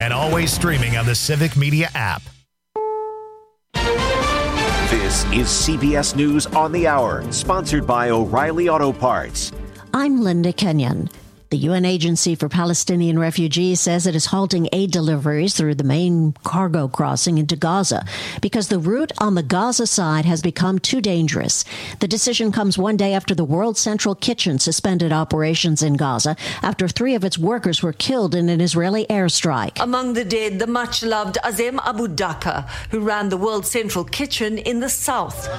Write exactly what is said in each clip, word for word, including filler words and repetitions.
and always streaming on the Civic Media app. This is C B S News on the Hour, sponsored by O'Reilly Auto Parts. I'm Linda Kenyon. The U N Agency for Palestinian Refugees says it is halting aid deliveries through the main cargo crossing into Gaza because the route on the Gaza side has become too dangerous. The decision comes one day after the World Central Kitchen suspended operations in Gaza after three of its workers were killed in an Israeli airstrike. Among the dead, the much-loved Azem Abu Daka, who ran the World Central Kitchen in the south.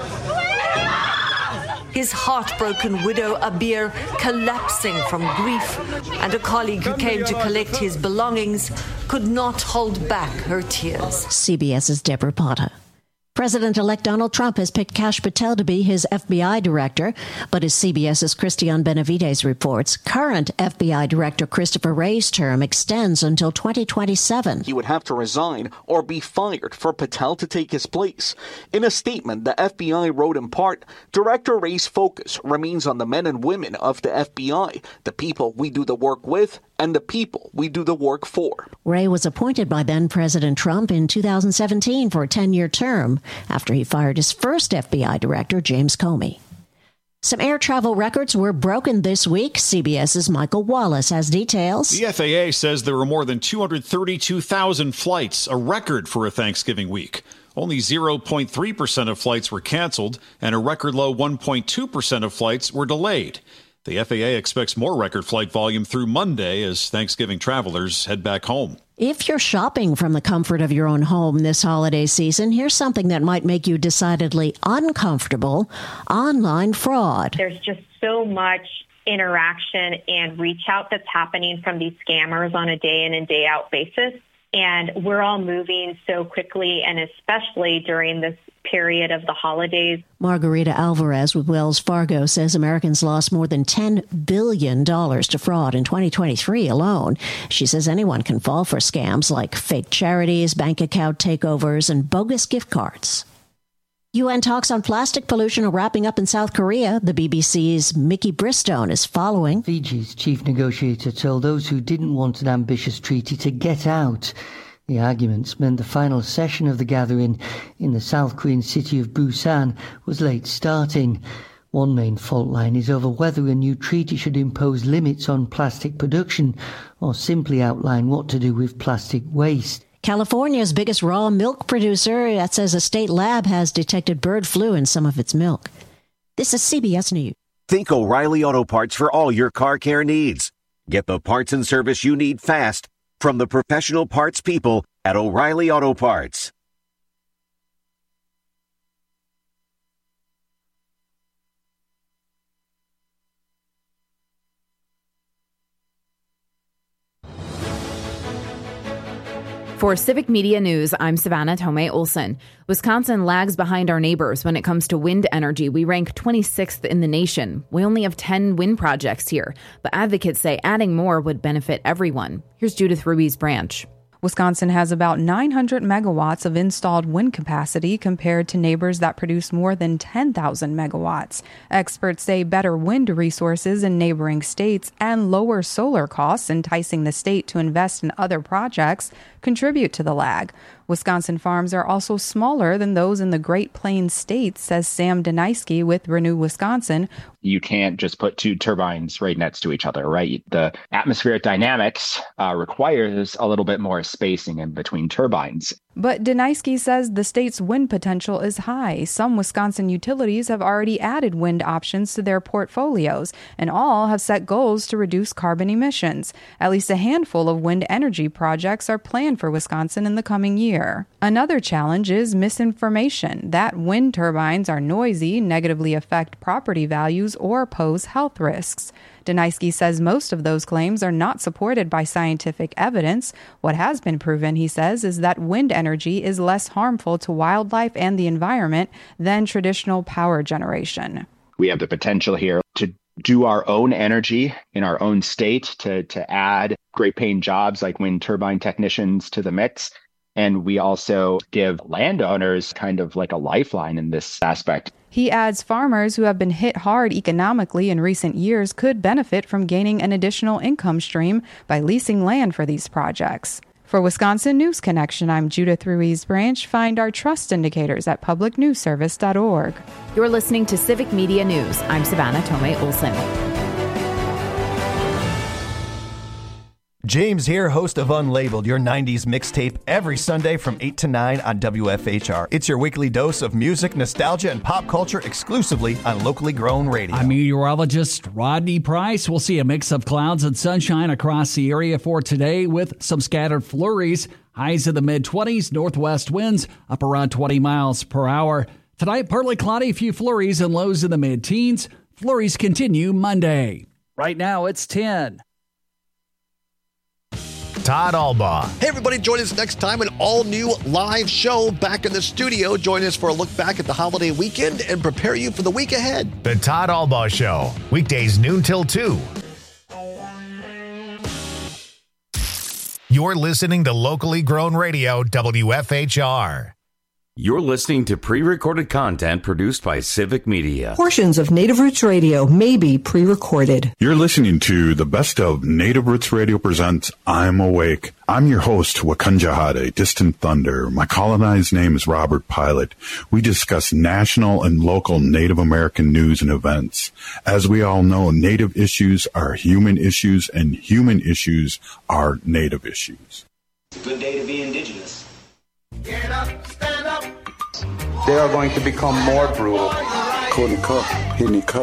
His heartbroken widow, Abir, collapsing from grief, and a colleague who came to collect his belongings could not hold back her tears. CBS's Deborah Potter. President-elect Donald Trump has picked Kash Patel to be his F B I director, but as CBS's Christian Benavides reports, current F B I Director Christopher Wray's term extends until twenty twenty-seven. He would have to resign or be fired for Patel to take his place. In a statement, the F B I wrote in part, Director Wray's focus remains on the men and women of the F B I, the people we do the work with, and the people we do the work for. Wray was appointed by then-President Trump in two thousand seventeen for a ten-year term after he fired his first F B I director, James Comey. Some air travel records were broken this week. CBS's Michael Wallace has details. The F A A says there were more than two hundred thirty-two thousand flights, a record for a Thanksgiving week. Only zero point three percent of flights were canceled, and a record low one point two percent of flights were delayed. The F A A expects more record flight volume through Monday as Thanksgiving travelers head back home. If you're shopping from the comfort of your own home this holiday season, here's something that might make you decidedly uncomfortable: online fraud. There's just so much interaction and reach out that's happening from these scammers on a day in and day out basis. And we're all moving so quickly, and especially during this period of the holidays. Margarita Alvarez with Wells Fargo says Americans lost more than ten billion dollars to fraud in twenty twenty-three alone. She says anyone can fall for scams like fake charities, bank account takeovers, and bogus gift cards. U N talks on plastic pollution are wrapping up in South Korea. The B B C's Mickey Bristone is following. Fiji's chief negotiator told those who didn't want an ambitious treaty to get out. The arguments meant the final session of the gathering in the South Korean city of Busan was late starting. One main fault line is over whether a new treaty should impose limits on plastic production or simply outline what to do with plastic waste. California's biggest raw milk producer that says a state lab has detected bird flu in some of its milk. This is C B S News. Think O'Reilly Auto Parts for all your car care needs. Get the parts and service you need fast from the professional parts people at O'Reilly Auto Parts. For Civic Media News, I'm Savannah Tomei Olson. Wisconsin lags behind our neighbors when it comes to wind energy. We rank twenty-sixth in the nation. We only have ten wind projects here, but advocates say adding more would benefit everyone. Here's Judith Ruiz Branch. Wisconsin has about nine hundred megawatts of installed wind capacity compared to neighbors that produce more than ten thousand megawatts. Experts say better wind resources in neighboring states and lower solar costs, enticing the state to invest in other projects, contribute to the lag. Wisconsin farms are also smaller than those in the Great Plains states, says Sam Deniski with Renew Wisconsin. You can't just put two turbines right next to each other, right? The atmospheric dynamics uh, requires a little bit more spacing in between turbines. But Deniski says the state's wind potential is high. Some Wisconsin utilities have already added wind options to their portfolios, and all have set goals to reduce carbon emissions. At least a handful of wind energy projects are planned for Wisconsin in the coming year. Another challenge is misinformation, that wind turbines are noisy, negatively affect property values, or pose health risks. Deniski says most of those claims are not supported by scientific evidence. What has been proven, he says, is that wind energy is less harmful to wildlife and the environment than traditional power generation. We have the potential here to do our own energy in our own state, to, to add great paying jobs like wind turbine technicians to the mix. And we also give landowners kind of like a lifeline in this aspect. He adds farmers who have been hit hard economically in recent years could benefit from gaining an additional income stream by leasing land for these projects. For Wisconsin News Connection, I'm Judith Ruiz Branch. Find our trust indicators at public news service dot org. You're listening to Civic Media News. I'm Savannah Tomei Olson. James here, host of Unlabeled, your nineties mixtape, every Sunday from eight to nine on W F H R. It's your weekly dose of music, nostalgia, and pop culture exclusively on locally grown radio. I'm meteorologist Rodney Price. We'll see a mix of clouds and sunshine across the area for today with some scattered flurries. Highs in the mid-twenties, northwest winds up around twenty miles per hour. Tonight, partly cloudy, a few flurries and lows in the mid-teens. Flurries continue Monday. Right now, it's ten. Todd Albaugh. Hey, everybody, join us next time, an all-new live show back in the studio. Join us for a look back at the holiday weekend and prepare you for the week ahead. The Todd Albaugh Show, weekdays noon till two. You're listening to locally grown radio, W F H R. You're listening to pre-recorded content produced by Civic Media. Portions of Native Roots Radio may be pre-recorded. You're listening to the best of Native Roots Radio presents I'm Awake. I'm your host, Wakunjahade, Distant Thunder. My colonized name is Robert Pilot. We discuss national and local Native American news and events. As we all know, Native issues are human issues, and human issues are Native issues. It's a good day to be Indigenous. Get up, stand up. They are going to become more brutal. Couldn't cut, hitting cut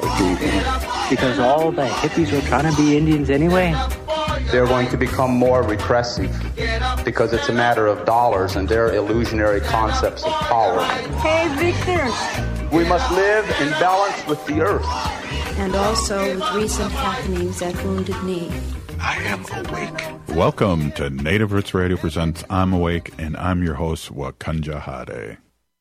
because all the hippies were trying to be Indians anyway. They're going to become more repressive because it's a matter of dollars and their illusionary concepts of power. Hey, Victor. We must live in balance with the earth. And also with recent happenings at Wounded Knee. I am awake. Welcome to Native Roots Radio presents I'm Awake, and I'm your host, Wakunjahade.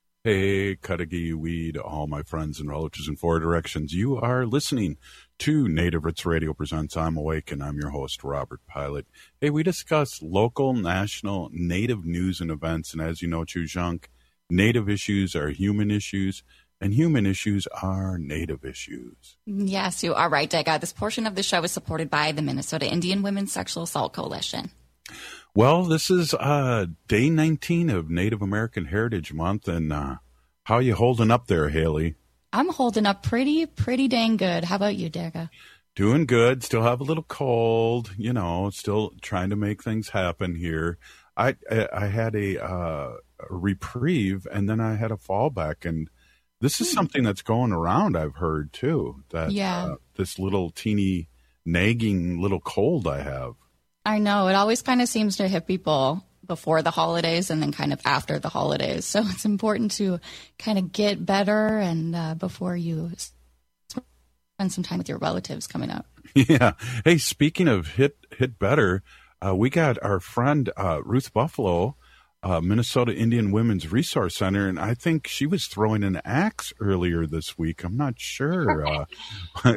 Hey, Cudahy Weed, all my friends and relatives in four directions. You are listening to Native Roots Radio presents I'm Awake, and I'm your host, Robert Pilot. Hey, we discuss local, national, Native news and events, and as you know, Chujunk, Native issues are human issues, and human issues are Native issues. Yes, you are right, Dega. This portion of the show is supported by the Minnesota Indian Women's Sexual Assault Coalition. Well, this is uh, day nineteen of Native American Heritage Month, and uh, how are you holding up there, Haley? I'm holding up pretty, pretty dang good. How about you, Dega? Doing good. Still have a little cold, you know, still trying to make things happen here. I I, I had a, uh, a reprieve, and then I had a fallback, and this is something that's going around, I've heard, too, that yeah. uh, this little teeny nagging little cold I have. I know. It always kind of seems to hit people before the holidays and then kind of after the holidays. So it's important to kind of get better and uh, before you spend some time with your relatives coming up. Yeah. Hey, speaking of hit hit better, uh, we got our friend uh, Ruth Buffalo, uh, Minnesota Indian Women's Resource Center, and I think she was throwing an axe earlier this week. I'm not sure. Uh,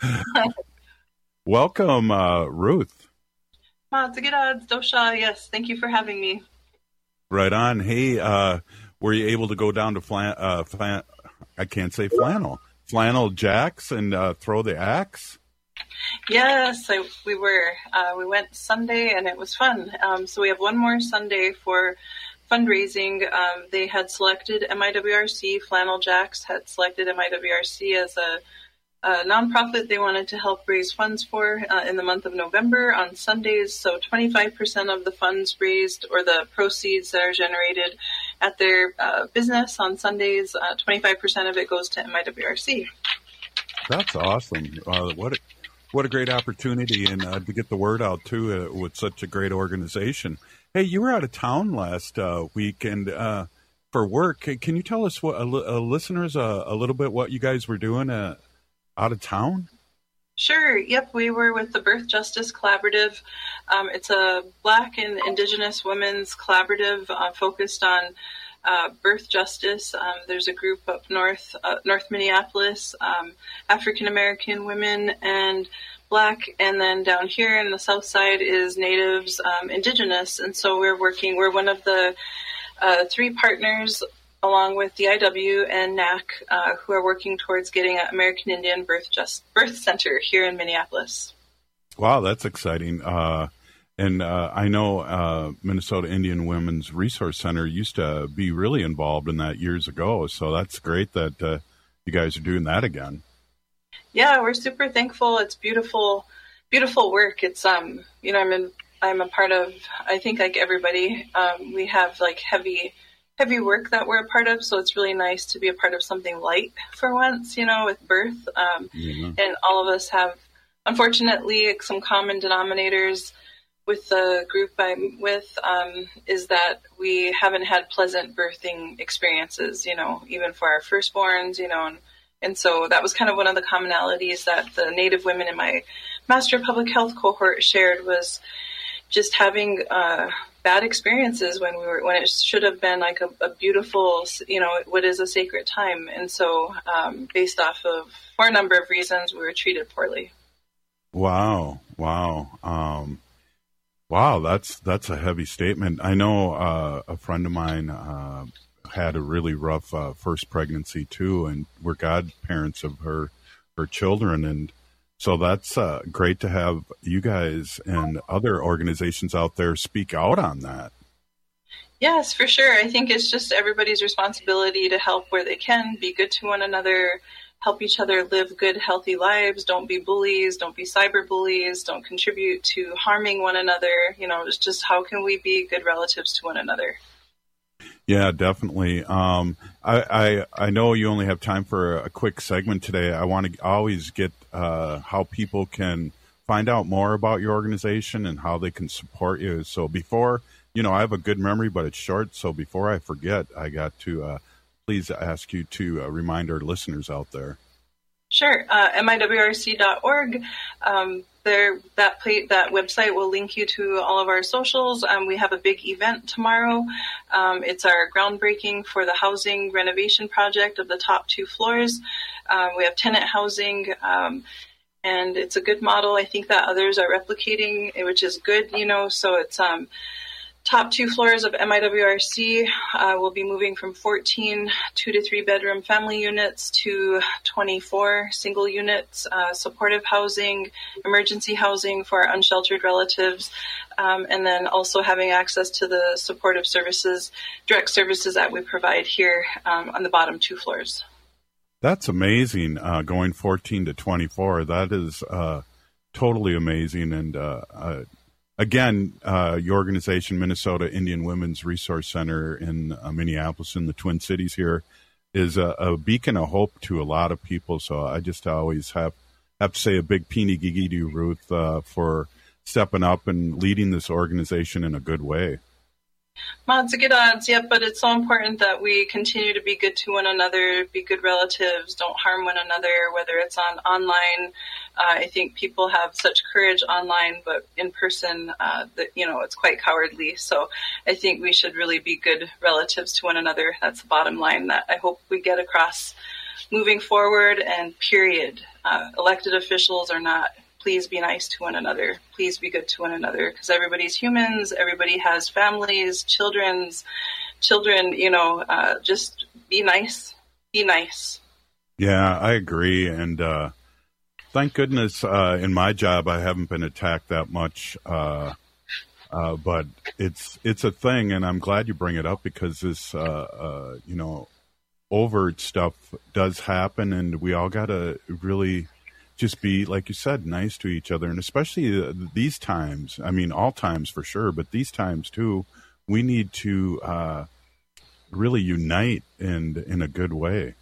welcome, uh, Ruth. Matagida, Dosha, yes, thank you for having me. Right on. Hey, uh, were you able to go down to flan, uh, flan, I can't say flannel, Flannel Jacks and uh, throw the axe? Yes, I, we were. Uh, we went Sunday and it was fun. Um, so we have one more Sunday for fundraising. Um, they had selected M I W R C, Flannel Jacks had selected M I W R C as a a nonprofit they wanted to help raise funds for uh, in the month of November on Sundays. So twenty-five percent of the funds raised or the proceeds that are generated at their uh, business on Sundays, uh, twenty-five percent of it goes to M I W R C. That's awesome. Uh, what, a, what a great opportunity and uh, to get the word out, too, uh, with such a great organization. Hey, you were out of town last uh, week and uh, for work. Can you tell us, what uh, listeners, uh, a little bit what you guys were doing uh, out of town? Sure. Yep. We were with the Birth Justice Collaborative. Um, it's a Black and Indigenous women's collaborative uh, focused on uh, birth justice. Um, there's a group up north, uh, North Minneapolis, um, African American women and Black, and then down here in the South Side is Natives, um, Indigenous. And so we're working. We're one of the uh, three partners, along with D I W and N A C, uh, who are working towards getting an American Indian Birth Just Birth Center here in Minneapolis. Wow, that's exciting. Uh, And uh, I know uh, Minnesota Indian Women's Resource Center used to be really involved in that years ago. So that's great that uh, you guys are doing that again. Yeah, we're super thankful. It's beautiful, beautiful work. It's, um, you know, I'm in, I'm a part of, I think like everybody, um, we have like heavy, heavy work that we're a part of. So it's really nice to be a part of something light for once, you know, with birth. Um, mm-hmm. And all of us have, unfortunately, some common denominators with the group I'm with, um, is that we haven't had pleasant birthing experiences, you know, even for our firstborns, you know, and, and so that was kind of one of the commonalities that the Native women in my Master of Public Health cohort shared, was just having uh, bad experiences when we were, when it should have been like a, a beautiful, you know, what is a sacred time. And so um, based off of, for a number of reasons, we were treated poorly. Wow. Wow. Um, wow. That's, that's a heavy statement. I know uh, a friend of mine uh, had a really rough uh, first pregnancy too, and we're godparents of her, her children. And so that's uh, great to have you guys and other organizations out there speak out on that. Yes, for sure. I think it's just everybody's responsibility to help where they can, be good to one another, help each other live good, healthy lives. Don't be bullies. Don't be cyber bullies. Don't contribute to harming one another. You know, it's just how can we be good relatives to one another? Yeah, definitely. Um, I, I I know you only have time for a quick segment today. I want to always get uh, how people can find out more about your organization and how they can support you. So before, you know, I have a good memory, but it's short. So before I forget, I got to uh, please ask you to uh, remind our listeners out there. Sure. Uh, M I W R C dot org. Um, there, that plate, that website will link you to all of our socials. Um, we have a big event tomorrow. Um, it's our groundbreaking for the housing renovation project of the top two floors. Um, we have tenant housing, um, and it's a good model. I think that others are replicating, which is good, you know, so it's, um, top two floors of M I W R C uh, will be moving from fourteen two to three bedroom family units to twenty-four single units, uh, supportive housing, emergency housing for our unsheltered relatives, um, and then also having access to the supportive services, direct services that we provide here um, on the bottom two floors. That's amazing, uh, going fourteen to twenty-four. That is uh, totally amazing. And uh, uh Again, uh, your organization, Minnesota Indian Women's Resource Center in uh, Minneapolis, in the Twin Cities here, is a, a beacon of hope to a lot of people. So I just always have, have to say a big peeny gigi to you, Ruth, uh, for stepping up and leading this organization in a good way. Odds are good odds, yeah, but it's so important that we continue to be good to one another, be good relatives, don't harm one another, whether it's on online. Uh, I think people have such courage online, but in person, uh, that, you know, it's quite cowardly. So I think we should really be good relatives to one another. That's the bottom line that I hope we get across moving forward, and period. Uh, elected officials are not. Please be nice to one another. Please be good to one another, because everybody's humans. Everybody has families, children's children, you know, uh, just be nice. Be nice. Yeah, I agree. And uh, thank goodness uh, in my job, I haven't been attacked that much. Uh, uh, but it's it's a thing. And I'm glad you bring it up, because this, uh, uh, you know, overt stuff does happen. And we all got to really just be, like you said, nice to each other. And especially uh, these times, I mean, all times for sure, but these times too, we need to uh, really unite and in a good way.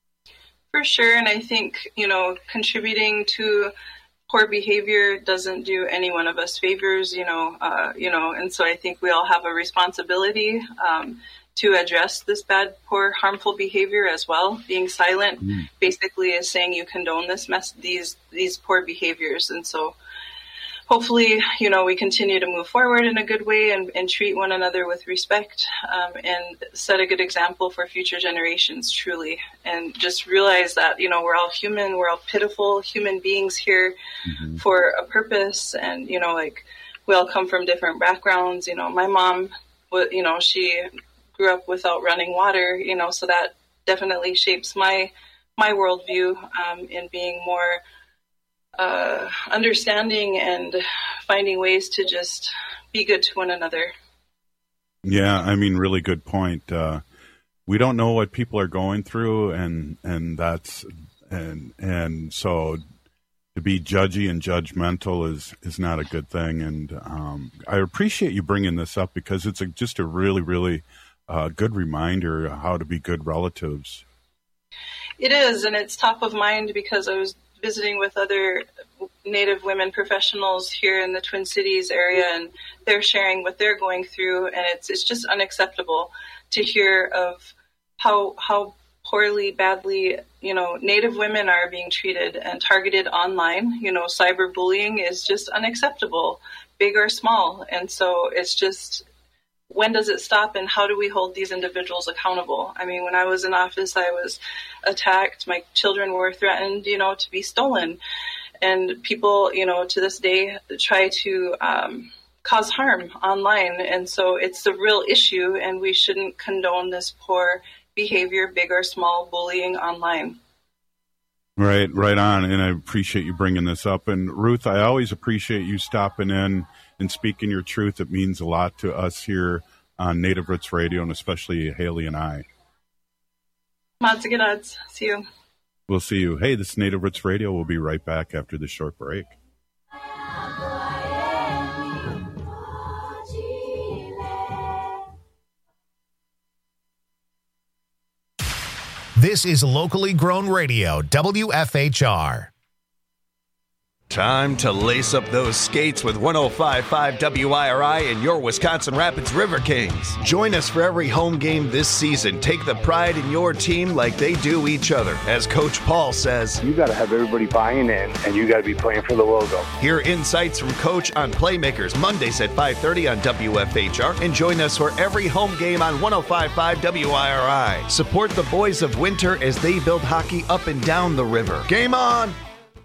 For sure. And I think, you know, contributing to poor behavior doesn't do any one of us favors, you know, uh, you know, and so I think we all have a responsibility um, to address this bad, poor, harmful behavior as well. Being silent mm. basically is saying you condone this mess, these these poor behaviors. And so hopefully, you know, we continue to move forward in a good way and, and treat one another with respect, um, and set a good example for future generations, truly. And just realize that, you know, we're all human, we're all pitiful human beings here mm-hmm. for a purpose. And, you know, like, we all come from different backgrounds. You know, my mom, you know, she grew up without running water, you know, so that definitely shapes my my worldview um, in being more uh, understanding and finding ways to just be good to one another. Yeah, I mean, really good point. Uh, we don't know what people are going through, and and that's and and so to be judgy and judgmental is is not a good thing. And um, I appreciate you bringing this up because it's a, just a really really uh, good reminder of how to be good relatives. It is, and it's top of mind because I was visiting with other Native women professionals here in the Twin Cities area, and they're sharing what they're going through, and it's it's just unacceptable to hear of how how poorly, badly, you know, Native women are being treated and targeted online. You know, cyberbullying is just unacceptable, big or small, and so it's just, when does it stop, and how do we hold these individuals accountable? I mean, when I was in office, I was attacked. My children were threatened, you know, to be stolen. And people, you know, to this day try to um, cause harm online. And so it's a real issue, and we shouldn't condone this poor behavior, big or small, bullying online. Right, right on. And I appreciate you bringing this up. And Ruth, I always appreciate you stopping in and speaking your truth. It means a lot to us here on Native Roots Radio, and especially Haley and I. Lots of good odds. See you. We'll see you. Hey, this is Native Roots Radio. We'll be right back after this short break. This is locally grown radio, W F H R. Time to lace up those skates with one oh five point five W I R I and your Wisconsin Rapids River Kings. Join us for every home game this season. Take the pride in your team like they do each other. As Coach Paul says, you got to have everybody buying in, and you got to be playing for the logo. Hear insights from Coach on Playmakers Mondays at five thirty on W F H R, and join us for every home game on one oh five point five W I R I. Support the boys of winter as they build hockey up and down the river. Game on!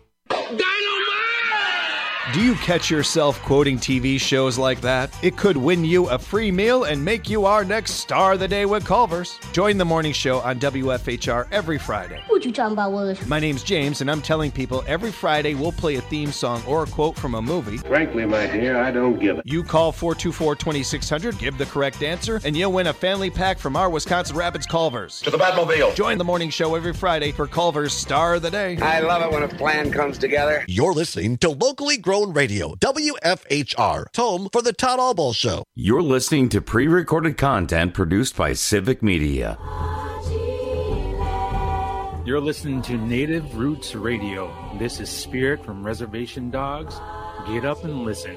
Do you catch yourself quoting T V shows like that? It could win you a free meal and make you our next star of the day with Culver's. Join the morning show on W F H R every Friday. What you talking about, Willis? My name's James, and I'm telling people every Friday we'll play a theme song or a quote from a movie. Frankly, my dear, I don't give it. You call four two four, two six zero zero, give the correct answer, and you'll win a family pack from our Wisconsin Rapids Culver's. To the Batmobile. Join the morning show every Friday for Culver's Star of the Day. I love it when a plan comes together. You're listening to Locally Grown Radio, W F H R, home for the Todd Allball Show. You're listening to pre-recorded content produced by Civic Media. You're listening to Native Roots Radio. This is Spirit from Reservation Dogs. Get up and listen.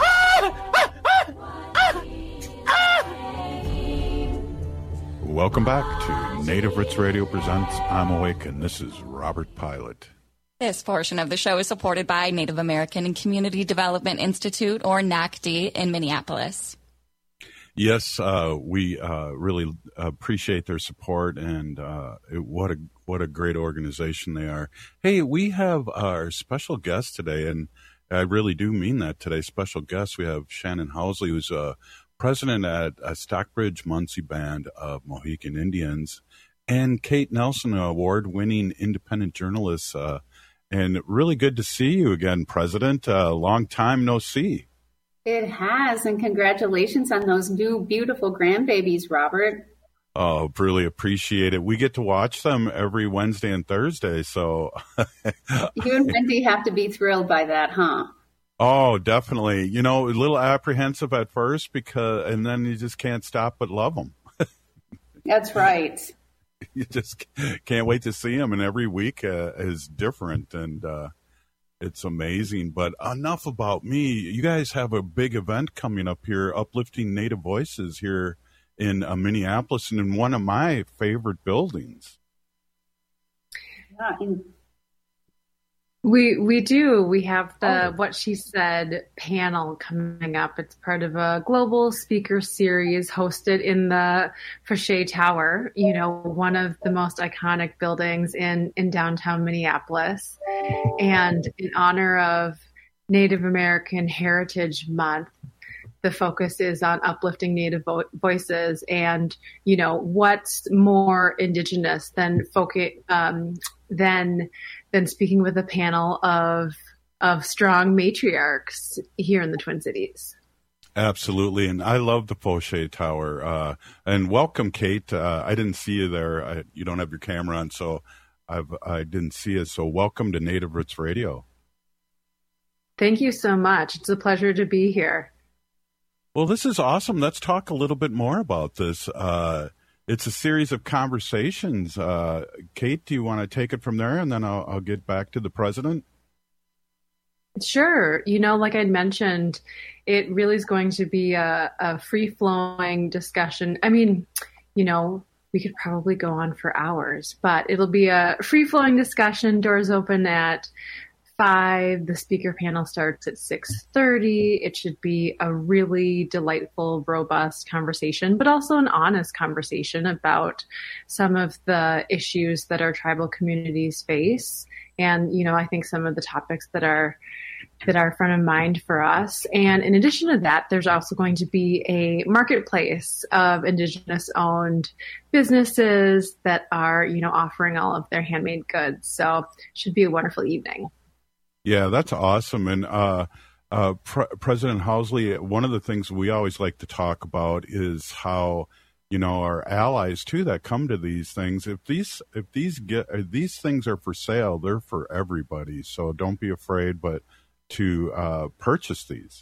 Welcome back to Native Roots Radio presents I'm Awake, and this is Robert Pilot. This portion of the show is supported by Native American and Community Development Institute, or N A C D, in Minneapolis. Yes, uh, we uh, really appreciate their support, and uh, it, what a what a great organization they are. Hey, we have our special guest today, and I really do mean that today. Special guest, we have Shannon Housley, who's a president at a Stockbridge Munsee Band of Mohican Indians, and Kate Nelson, an award-winning independent journalist. Uh, And really good to see you again, President. Uh, long time no see. It has, and congratulations on those new beautiful grandbabies, Robert. Oh, really appreciate it. We get to watch them every Wednesday and Thursday, so. You and Wendy have to be thrilled by that, huh? Oh, definitely. You know, a little apprehensive at first, because, and then you just can't stop but love them. That's right. You just can't wait to see them, and every week uh, is different, and uh, it's amazing. But enough about me. You guys have a big event coming up here, Uplifting Native Voices, here in uh, Minneapolis, and in one of my favorite buildings. Yeah, in- We we do. We have the oh. What She Said panel coming up. It's part of a global speaker series hosted in the Fauché Tower, you know, one of the most iconic buildings in, in downtown Minneapolis. And in honor of Native American Heritage Month, the focus is on uplifting Native vo- voices. And, you know, what's more Indigenous than focus, um, than than speaking with a panel of of strong matriarchs here in the Twin Cities. Absolutely, and I love the Fauché Tower. Uh, and welcome, Kate. Uh, I didn't see you there. I, you don't have your camera on, so I've, I didn't see it. So welcome to Native Roots Radio. Thank you so much. It's a pleasure to be here. Well, this is awesome. Let's talk a little bit more about this. Uh, it's a series of conversations. Uh, Kate, do you want to take it from there, and then I'll, I'll get back to the president? Sure. You know, like I'd mentioned, it really is going to be a, a free-flowing discussion. I mean, you know, we could probably go on for hours, but it'll be a free-flowing discussion. Doors open at five. The speaker panel starts at six thirty. It should be a really delightful, robust conversation, but also an honest conversation about some of the issues that our tribal communities face. And, you know, I think some of the topics that are that are front of mind for us. And in addition to that, there's also going to be a marketplace of Indigenous owned businesses that are, you know, offering all of their handmade goods. So it should be a wonderful evening. Yeah, that's awesome. And uh, uh, Pre- President Housley, one of the things we always like to talk about is how, you know, our allies too that come to these things. If these if these get if these things are for sale, they're for everybody. So don't be afraid, but to uh, purchase these.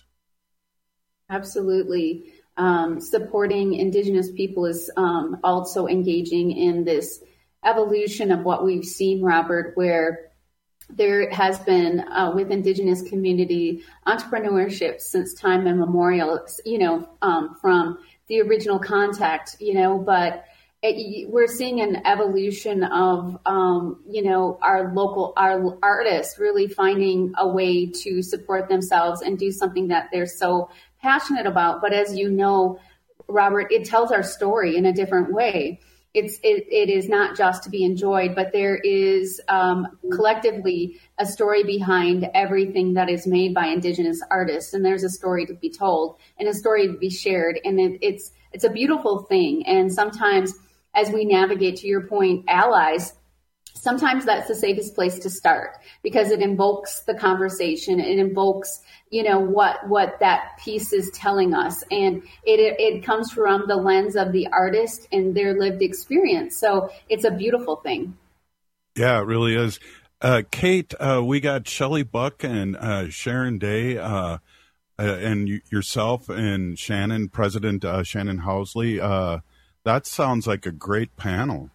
Absolutely. Um, supporting Indigenous people is um, also engaging in this evolution of what we've seen, Robert, where there has been uh, with Indigenous community entrepreneurship since time immemorial, you know, um, from the original contact, you know, but it, we're seeing an evolution of, um, you know, our local, our artists really finding a way to support themselves and do something that they're so passionate about. But as you know, Robert, it tells our story in a different way. It's it, it is not just to be enjoyed, but there is um, collectively a story behind everything that is made by Indigenous artists, and there's a story to be told and a story to be shared, and it, it's it's a beautiful thing. And sometimes, as we navigate, to your point, allies, sometimes that's the safest place to start because it invokes the conversation, it invokes, you know, what what that piece is telling us. And it, it it comes from the lens of the artist and their lived experience. So it's a beautiful thing. Yeah, it really is. Uh, Kate, uh, we got Shelley Buck and uh, Sharon Day uh, uh, and y- yourself and Shannon, President uh, Shannon Housley. Uh, that sounds like a great panel.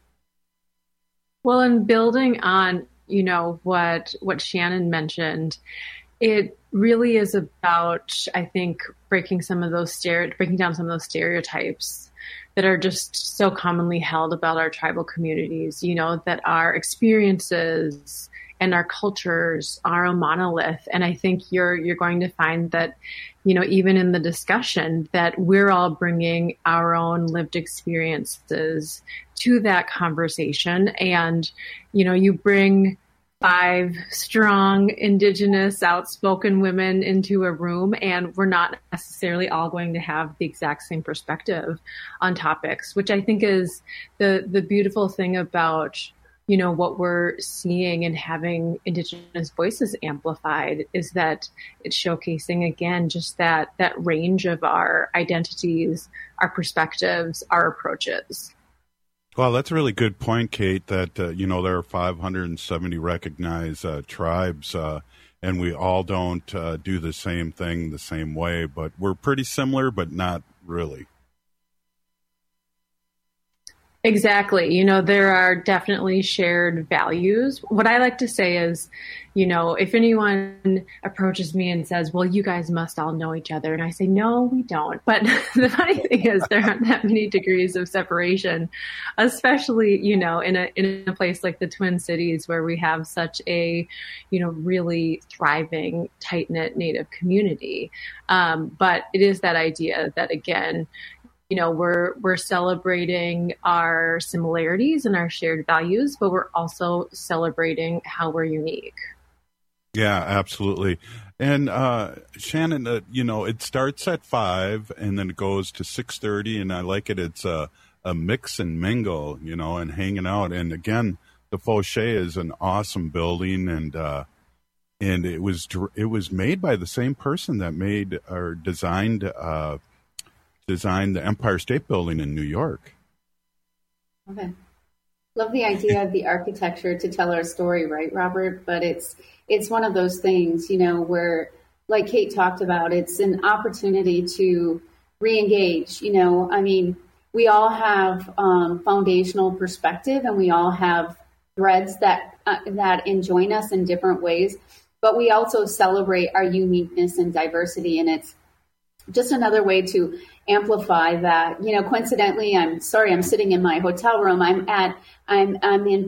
Well, in building on, you know, what what Shannon mentioned, it really is about, I think, breaking some of those stere- breaking down some of those stereotypes that are just so commonly held about our tribal communities, you know, that our experiences and our cultures are a monolith. And I think you're you're going to find that, you know, even in the discussion, that we're all bringing our own lived experiences to that conversation. And, you know, you bring five strong Indigenous outspoken women into a room, and we're not necessarily all going to have the exact same perspective on topics, which I think is the the beautiful thing about, you know, what we're seeing and having Indigenous voices amplified is that it's showcasing, again, just that that range of our identities, our perspectives, our approaches. Well, that's a really good point, Kate, that, uh, you know, there are five hundred seventy recognized uh, tribes, uh, and we all don't uh, do the same thing the same way, but we're pretty similar, but not really. Exactly. You know, there are definitely shared values. What I like to say is, you know, if anyone approaches me and says, well, you guys must all know each other. And I say, no, we don't. But the funny thing is there aren't that many degrees of separation, especially, you know, in a, in a place like the Twin Cities where we have such a, you know, really thriving, tight-knit Native community. Um, but it is that idea that, again, you know, we're we're celebrating our similarities and our shared values, but we're also celebrating how we're unique. Yeah, absolutely. And uh, Shannon, uh, you know, it starts at five and then it goes to six thirty, and I like it. It's a, a mix and mingle, you know, and hanging out. And again, the Fauché is an awesome building, and uh, and it was it was made by the same person that made or designed uh, designed the Empire State Building in New York. Okay. Love the idea of the architecture to tell our story, right, Robert? But it's it's one of those things, you know, where, like Kate talked about, it's an opportunity to re-engage. You know, I mean, we all have um, foundational perspective, and we all have threads that uh, that enjoin us in different ways. But we also celebrate our uniqueness and diversity, and it's just another way to amplify that. You know, coincidentally, I'm sorry, I'm sitting in my hotel room. I'm at, I'm, I'm in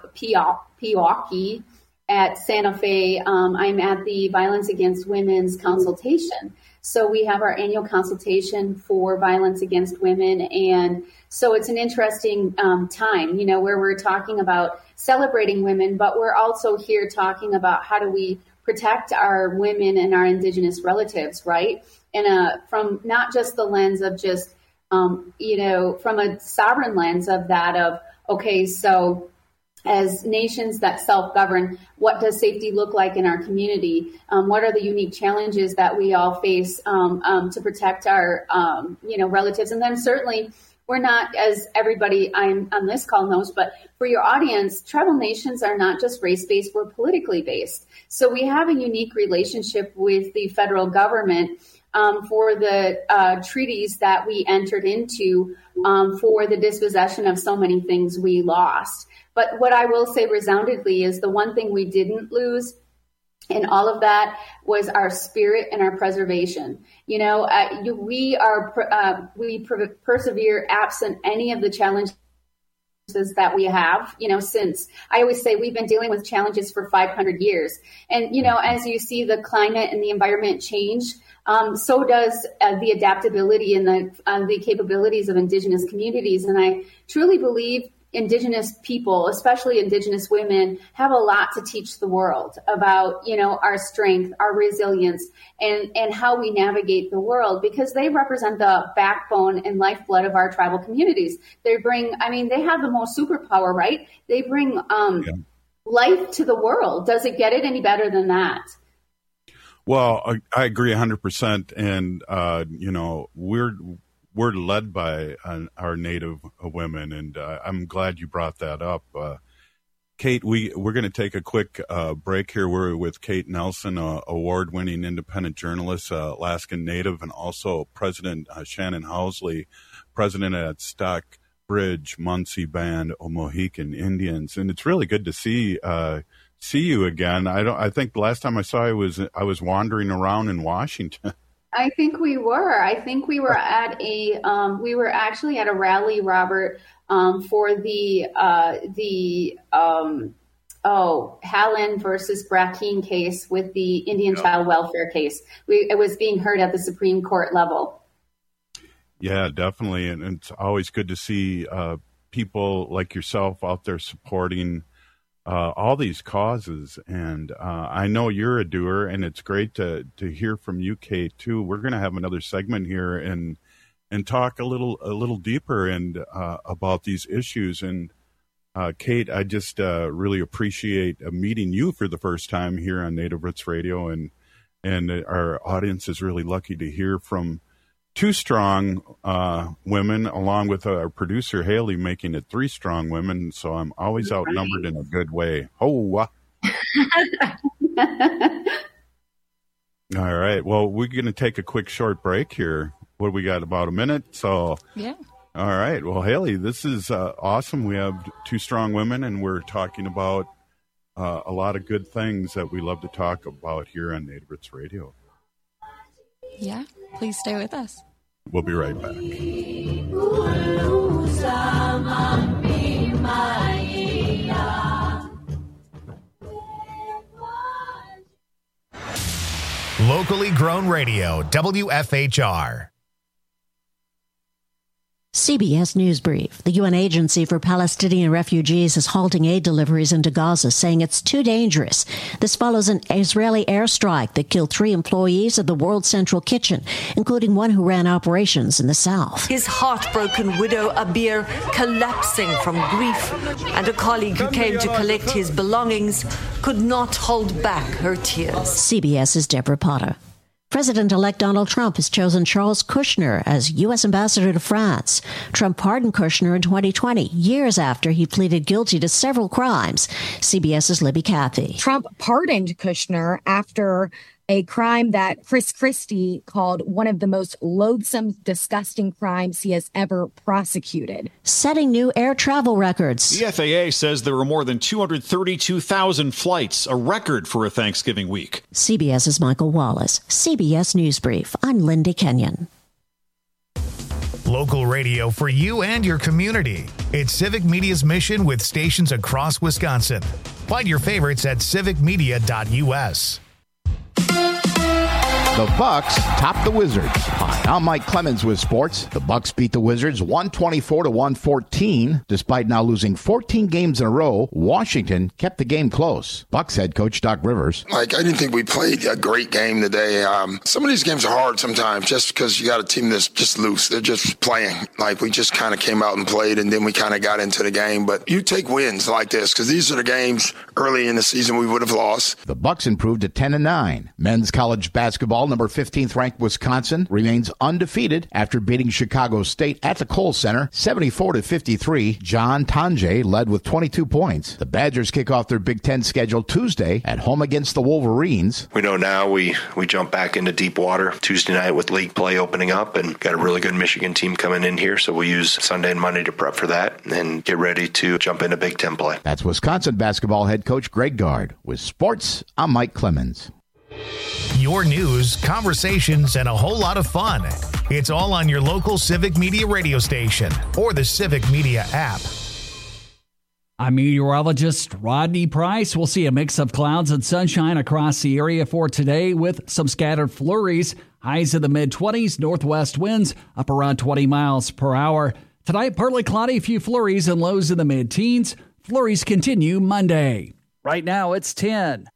Pewaukee at Santa Fe. Um, I'm at the Violence Against Women's consultation. So we have our annual consultation for violence against women. And so it's an interesting um, time, you know, where we're talking about celebrating women, but we're also here talking about how do we protect our women and our Indigenous relatives, right? And uh, from not just the lens of just, um, you know, from a sovereign lens of that of, okay, so as nations that self-govern, what does safety look like in our community? Um, what are the unique challenges that we all face um, um, to protect our, um, you know, relatives? And then certainly we're not, as everybody I'm, on this call knows, but for your audience, tribal nations are not just race-based, we're politically based. So we have a unique relationship with the federal government um, for the uh, treaties that we entered into um, for the dispossession of so many things we lost. But what I will say resoundingly is the one thing we didn't lose in all of that was our spirit and our preservation. You know, uh, you, we are uh, we per- persevere absent any of the challenges that we have, you know, since I always say we've been dealing with challenges for five hundred years. And, you know, as you see the climate and the environment change, um, so does uh, the adaptability and the, uh, the capabilities of Indigenous communities. And I truly believe Indigenous people, especially Indigenous women, have a lot to teach the world about, you know, our strength, our resilience, and, and how we navigate the world, because they represent the backbone and lifeblood of our tribal communities. They bring, I mean, they have the most superpower, right? They bring um, yeah. life to the world. Does it get it any better than that? Well, I, I agree one hundred percent. And, uh, you know, we're We're led by uh, our Native women, and uh, I'm glad you brought that up. Uh, Kate, we, we're going to take a quick uh, break here. We're with Kate Nelson, uh, award-winning independent journalist, uh, Alaskan Native, and also President uh, Shannon Housley, president at Stockbridge Munsee Band of Mohican Indians. And it's really good to see uh, see you again. I don't. I think the last time I saw you was I was wandering around in Washington. I think we were. I think we were at a. Um, we were actually at a rally, Robert, um, for the uh, the um, oh Hallen versus Brackeen case with the Indian yeah. child welfare case. We, it was being heard at the Supreme Court level. Yeah, definitely, and it's always good to see uh, people like yourself out there supporting Uh, all these causes. And uh, I know you're a doer, and it's great to to hear from you, Kate, too. We're going to have another segment here and and talk a little a little deeper and uh, about these issues. And uh, Kate, I just uh, really appreciate uh, meeting you for the first time here on Native Roots Radio, and and our audience is really lucky to hear from two strong uh, women, along with our producer, Haley, making it three strong women. So I'm always outnumbered in a good way. Oh, uh. All right. Well, we're going to take a quick short break here. What do we got? About a minute. So, yeah. All right. Well, Haley, this is uh, awesome. We have two strong women, and we're talking about uh, a lot of good things that we love to talk about here on Native Roots Radio. Yeah. Please stay with us. We'll be right back. Locally grown radio, W F H R. C B S News Brief. The U N Agency for Palestinian Refugees is halting aid deliveries into Gaza, saying it's too dangerous. This follows an Israeli airstrike that killed three employees of the World Central Kitchen, including one who ran operations in the south. His heartbroken widow, Abir, collapsing from grief, and a colleague who came to collect his belongings could not hold back her tears. CBS's Deborah Potter. President-elect Donald Trump has chosen Charles Kushner as U S ambassador to France. Trump pardoned Kushner in twenty twenty, years after he pleaded guilty to several crimes. CBS's Libby Cathy. Trump pardoned Kushner after a crime that Chris Christie called one of the most loathsome, disgusting crimes he has ever prosecuted. Setting new air travel records. The F A A says there were more than two hundred thirty-two thousand flights, a record for a Thanksgiving week. CBS's Michael Wallace. C B S News Brief. I'm Lindy Kenyon. Local radio for you and your community. It's Civic Media's mission with stations across Wisconsin. Find your favorites at civic media dot u s. The Bucks top the Wizards. Hi, I'm Mike Clemens with sports. The Bucks beat the Wizards one twenty-four to one fourteen. Despite now losing fourteen games in a row, Washington kept the game close. Bucks head coach Doc Rivers. Like, I didn't think we played a great game today. Um, some of these games are hard sometimes just because you got a team that's just loose. They're just playing. Like, we just kind of came out and played, and then we kind of got into the game. But you take wins like this because these are the games early in the season we would have lost. The Bucks improved to ten and nine. Men's college basketball, number fifteenth ranked Wisconsin remains undefeated after beating Chicago State at the Kohl Center seventy-four to fifty-three. John Tonje led with twenty-two points. The Badgers kick off their Big Ten schedule Tuesday at home against the Wolverines. We know now we, we jump back into deep water Tuesday night with league play opening up and got a really good Michigan team coming in here, so we'll use Sunday and Monday to prep for that and get ready to jump into Big Ten play. That's Wisconsin basketball head coach Greg Gard. With sports, I'm Mike Clemens. Your news, conversations, and a whole lot of fun. It's all on your local Civic Media radio station or the Civic Media app. I'm meteorologist Rodney Price. We'll see a mix of clouds and sunshine across the area for today with some scattered flurries. Highs in the mid-twenties, northwest winds up around twenty miles per hour. Tonight, partly cloudy, a few flurries and lows in the mid-teens. Flurries continue Monday. Right now, it's ten.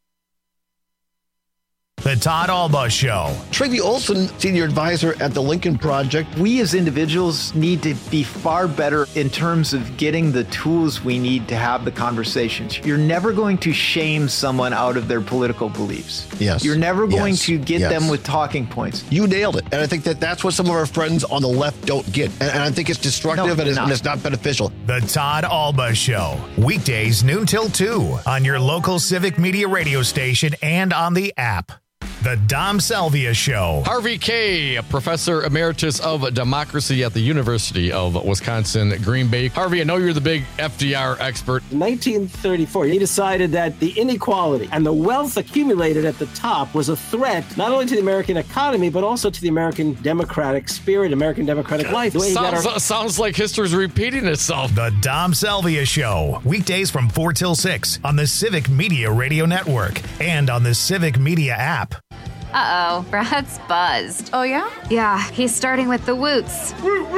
The Todd Alba Show. Travi Olson, senior advisor at the Lincoln Project. We as individuals need to be far better in terms of getting the tools we need to have the conversations. You're never going to shame someone out of their political beliefs. Yes. You're never going yes. to get yes. them with talking points. You nailed it. And I think that that's what some of our friends on the left don't get. And, and I think it's destructive no, and, it's, and it's not beneficial. The Todd Alba Show. Weekdays noon till two on your local Civic Media radio station and on the app. The Dom Salvia Show. Harvey Kaye, Professor Emeritus of Democracy at the University of Wisconsin, Green Bay. Harvey, I know you're the big F D R expert. In nineteen thirty-four, he decided that the inequality and the wealth accumulated at the top was a threat not only to the American economy, but also to the American democratic spirit, American democratic life. Sounds, our- sounds like history's repeating itself. The Dom Salvia Show. Weekdays from four till six on the Civic Media Radio Network and on the Civic Media app. Uh-oh, Brad's buzzed. Oh, yeah? Yeah, he's starting with the woots.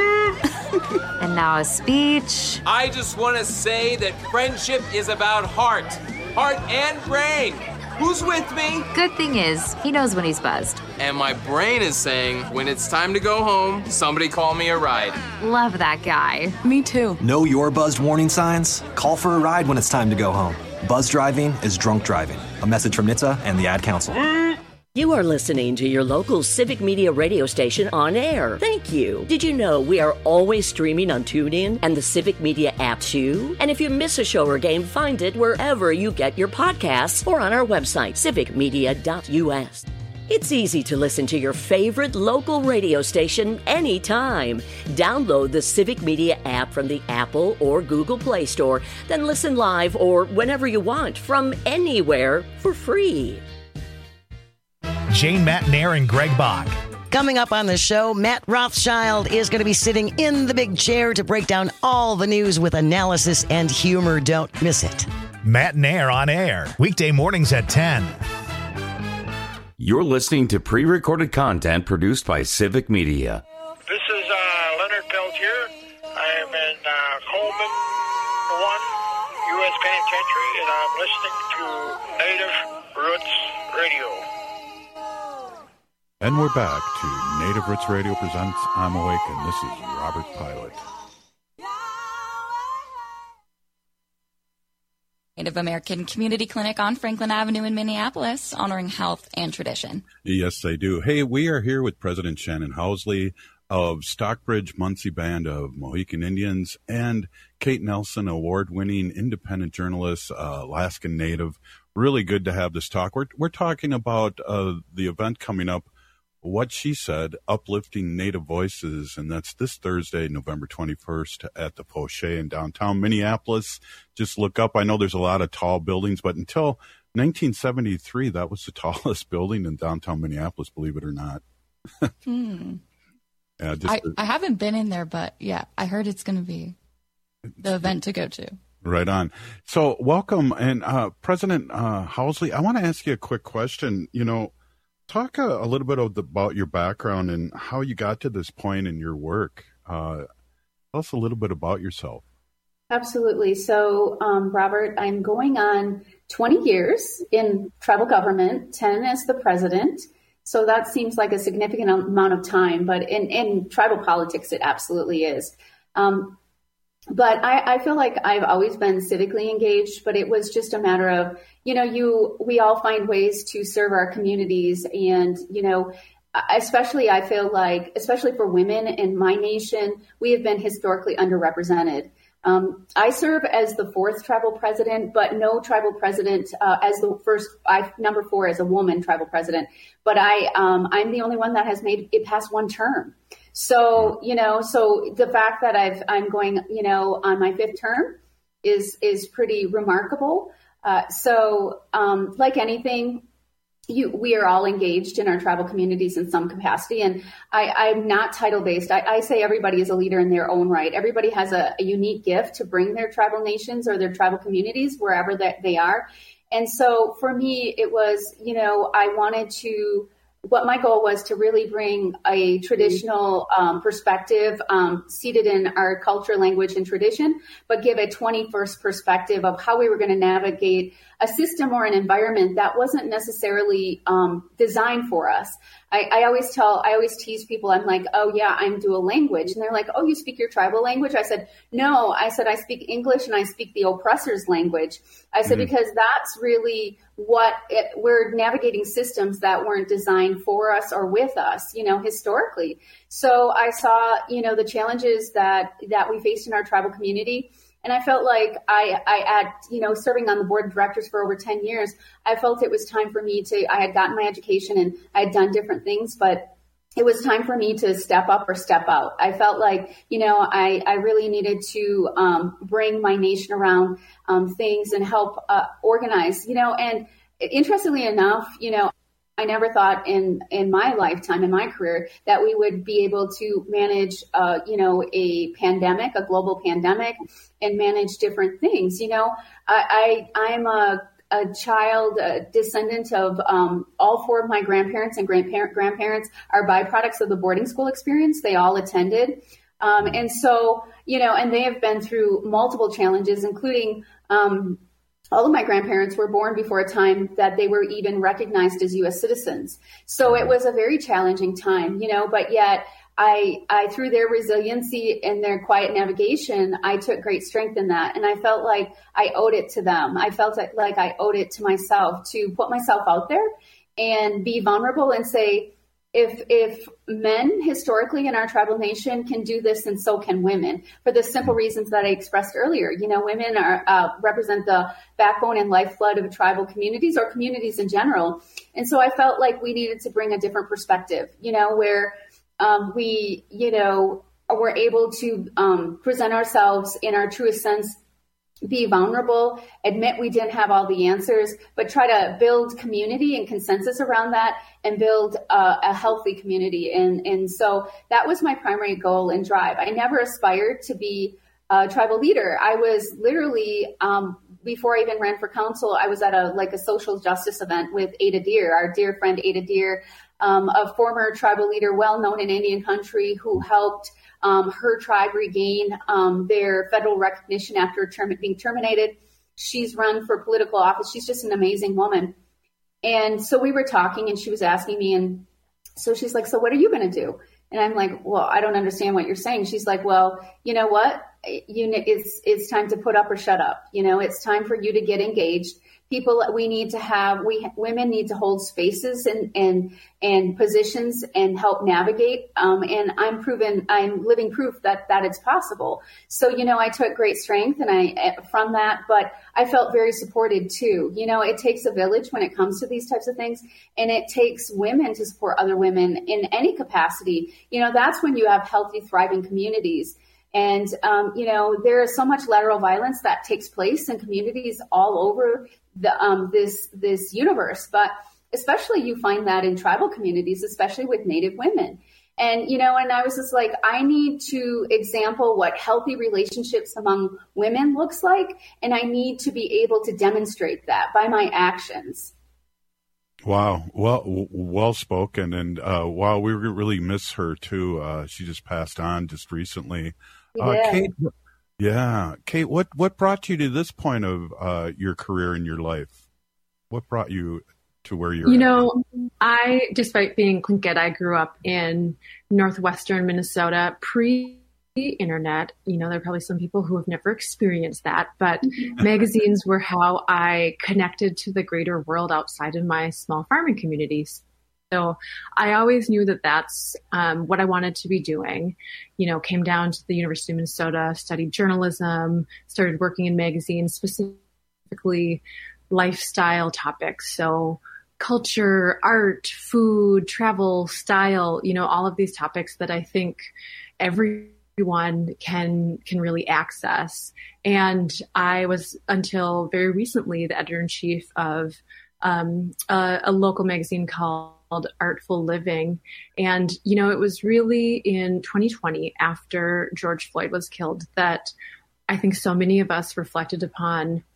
And now a speech. I just want to say that friendship is about heart. Heart and brain. Who's with me? Good thing is, he knows when he's buzzed. And my brain is saying, when it's time to go home, somebody call me a ride. Love that guy. Me too. Know your buzzed warning signs? Call for a ride when it's time to go home. Buzz driving is drunk driving. A message from N H T S A and the Ad Council. You are listening to your local Civic Media radio station on air. Thank you. Did you know we are always streaming on TuneIn and the Civic Media app too? And if you miss a show or game, find it wherever you get your podcasts or on our website, civic media dot u s. It's easy to listen to your favorite local radio station anytime. Download the Civic Media app from the Apple or Google Play Store, then listen live or whenever you want from anywhere for free. Jane Matnair and Greg Bach. Coming up on the show, Matt Rothschild is going to be sitting in the big chair to break down all the news with analysis and humor. Don't miss it. Matnair on air, weekday mornings at ten. You're listening to pre-recorded content produced by Civic Media. This is uh, Leonard Peltier. I am in uh, Coleman one U S Penitentiary, and I'm listening to Native Roots Radio. And we're back to Native Roots Radio presents I'm Awake, and this is Robert Pilot. Native American Community Clinic on Franklin Avenue in Minneapolis, honoring health and tradition. Yes, they do. Hey, we are here with President Shannon Housley of Stockbridge Munsee Band of Mohican Indians and Kate Nelson, award-winning independent journalist, uh, Alaskan Native. Really good to have this talk. We're, we're talking about uh, the event coming up, What She Said, Uplifting Native Voices, and that's this Thursday, November twenty-first at the Poche in downtown Minneapolis. Just look up. I know there's a lot of tall buildings, but until nineteen seventy-three, that was the tallest building in downtown Minneapolis, believe it or not. hmm. yeah, just I, I haven't been in there, but yeah, I heard it's going to be the event to go to. Right on. So welcome. And uh, President uh, Housley, I want to ask you a quick question. You know, Talk a, a little bit of the, about your background and how you got to this point in your work. Uh, tell us a little bit about yourself. Absolutely. So, um, Robert, I'm going on twenty years in tribal government, ten as the president. So that seems like a significant amount of time, but in, in tribal politics, it absolutely is. Um, But I, I feel like I've always been civically engaged, but it was just a matter of, you know, you, we all find ways to serve our communities. And, you know, especially I feel like, especially for women in my nation, we have been historically underrepresented. Um, I serve as the fourth tribal president, but no tribal president uh, as the first, I, number four as a woman tribal president. But I, um, I'm the only one that has made it past one term. So, you know, so the fact that I've, I'm going, you know, on my fifth term is, is pretty remarkable. Uh, so, um, like anything, you, we are all engaged in our tribal communities in some capacity. And I, I'm not title based. I, I say everybody is a leader in their own right. Everybody has a, a unique gift to bring their tribal nations or their tribal communities wherever that they are. And so for me, it was, you know, I wanted to, what my goal was to really bring a traditional um, perspective um, seated in our culture, language, and tradition, but give a twenty-first perspective of how we were going to navigate a system or an environment that wasn't necessarily um, designed for us. I, I always tell, I always tease people, I'm like, oh yeah, I'm dual language. And they're like, oh, you speak your tribal language? I said, no, I said, I speak English and I speak the oppressor's language. I said, mm-hmm. because that's really what it, we're navigating systems that weren't designed for us or with us, you know, historically. So I saw, you know, the challenges that, that we faced in our tribal community. And I felt like I, I had, you know, serving on the board of directors for over ten years, I felt it was time for me to, I had gotten my education and I had done different things, but it was time for me to step up or step out. I felt like, you know, I, I really needed to um, bring my nation around um, things and help uh, organize, you know, and interestingly enough, you know, I never thought in, in my lifetime, in my career, that we would be able to manage, uh, you know, a pandemic, a global pandemic, and manage different things. You know, I, I I'm a, a child, a descendant of um, all four of my grandparents and grandparent, grandparents are byproducts of the boarding school experience. They all attended. Um, and so, you know, and they have been through multiple challenges, including um all of my grandparents were born before a time that they were even recognized as U S citizens. So it was a very challenging time, you know, but yet I, I, through their resiliency and their quiet navigation, I took great strength in that. And I felt like I owed it to them. I felt like I owed it to myself to put myself out there and be vulnerable and say, If if men historically in our tribal nation can do this, then so can women, for the simple reasons that I expressed earlier. You know, women are uh, represent the backbone and lifeblood of tribal communities or communities in general. And so I felt like we needed to bring a different perspective, you know, where um, we, you know, were able to um, present ourselves in our truest sense, be vulnerable, admit we didn't have all the answers, but try to build community and consensus around that and build uh, a healthy community. And, and so that was my primary goal and drive. I never aspired to be a tribal leader. I was literally, um, before I even ran for council, I was at a like a social justice event with Ada Deer, our dear friend Ada Deer, um, a former tribal leader, well known in Indian country, who helped um, her tribe regain um, their federal recognition after term- being terminated. She's run for political office. She's just an amazing woman. And so we were talking, and she was asking me, and so she's like, so what are you going to do? And I'm like, well, I don't understand what you're saying. She's like, well, you know what? You, it's, it's time to put up or shut up. You know, it's time for you to get engaged. People, we need to have, we women need to hold spaces and, and, and positions and help navigate. Um, and I'm proven, I'm living proof that, that it's possible. So, you know, I took great strength and I, from that, but I felt very supported too. You know, it takes a village when it comes to these types of things, and it takes women to support other women in any capacity. You know, that's when you have healthy, thriving communities. And, um, you know, there is so much lateral violence that takes place in communities all over the, um, this, this universe, but especially you find that in tribal communities, especially with Native women. And, you know, and I was just like, I need to example what healthy relationships among women looks like. And I need to be able to demonstrate that by my actions. Wow. Well, well spoken. And, uh, wow, we really miss her too. Uh, she just passed on just recently. Uh, yeah. Kate, yeah. Kate, what, what brought you to this point of, uh, your career in your life? What brought you to where you're You at? know, I, despite being Tlingit, I grew up in northwestern Minnesota pre-internet. You know, there are probably some people who have never experienced that, but magazines were how I connected to the greater world outside of my small farming communities. So I always knew that that's um, what I wanted to be doing. You know, came down to the University of Minnesota, studied journalism, started working in magazines, specifically lifestyle topics. So culture, art, food, travel, style, you know, all of these topics that I think everyone can can really access. And I was, until very recently, the editor-in-chief of um, a, a local magazine called Artful Living. And, you know, it was really in twenty twenty, after George Floyd was killed, that I think so many of us reflected upon,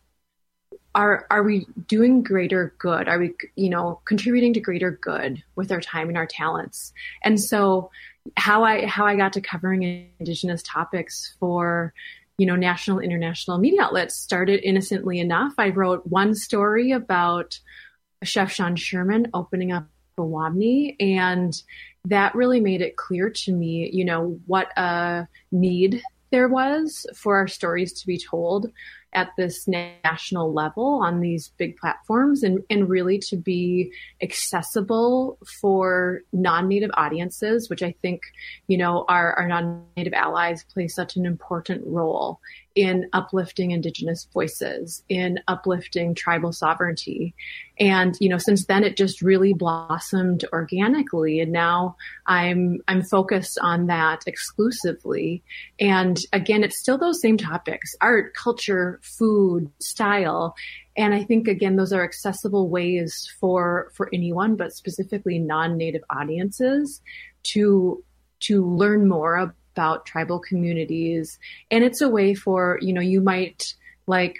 Are are we doing greater good? Are we, you know, contributing to greater good with our time and our talents? And so how I how I got to covering Indigenous topics for, you know, national, international media outlets started innocently enough. I wrote one story about Chef Sean Sherman opening up a Wamni, and that really made it clear to me, you know, what a need there was for our stories to be told at this national level on these big platforms, and, and really to be accessible for non-Native audiences, which I think, you know, our, our non-Native allies play such an important role in uplifting Indigenous voices, in uplifting tribal sovereignty. And, you know, since then it just really blossomed organically. And now I'm, I'm focused on that exclusively. And again, it's still those same topics: art, culture, food, style. And I think, again, those are accessible ways for, for anyone, but specifically non-Native audiences to, to learn more about about tribal communities. And it's a way for, you know, you might, like,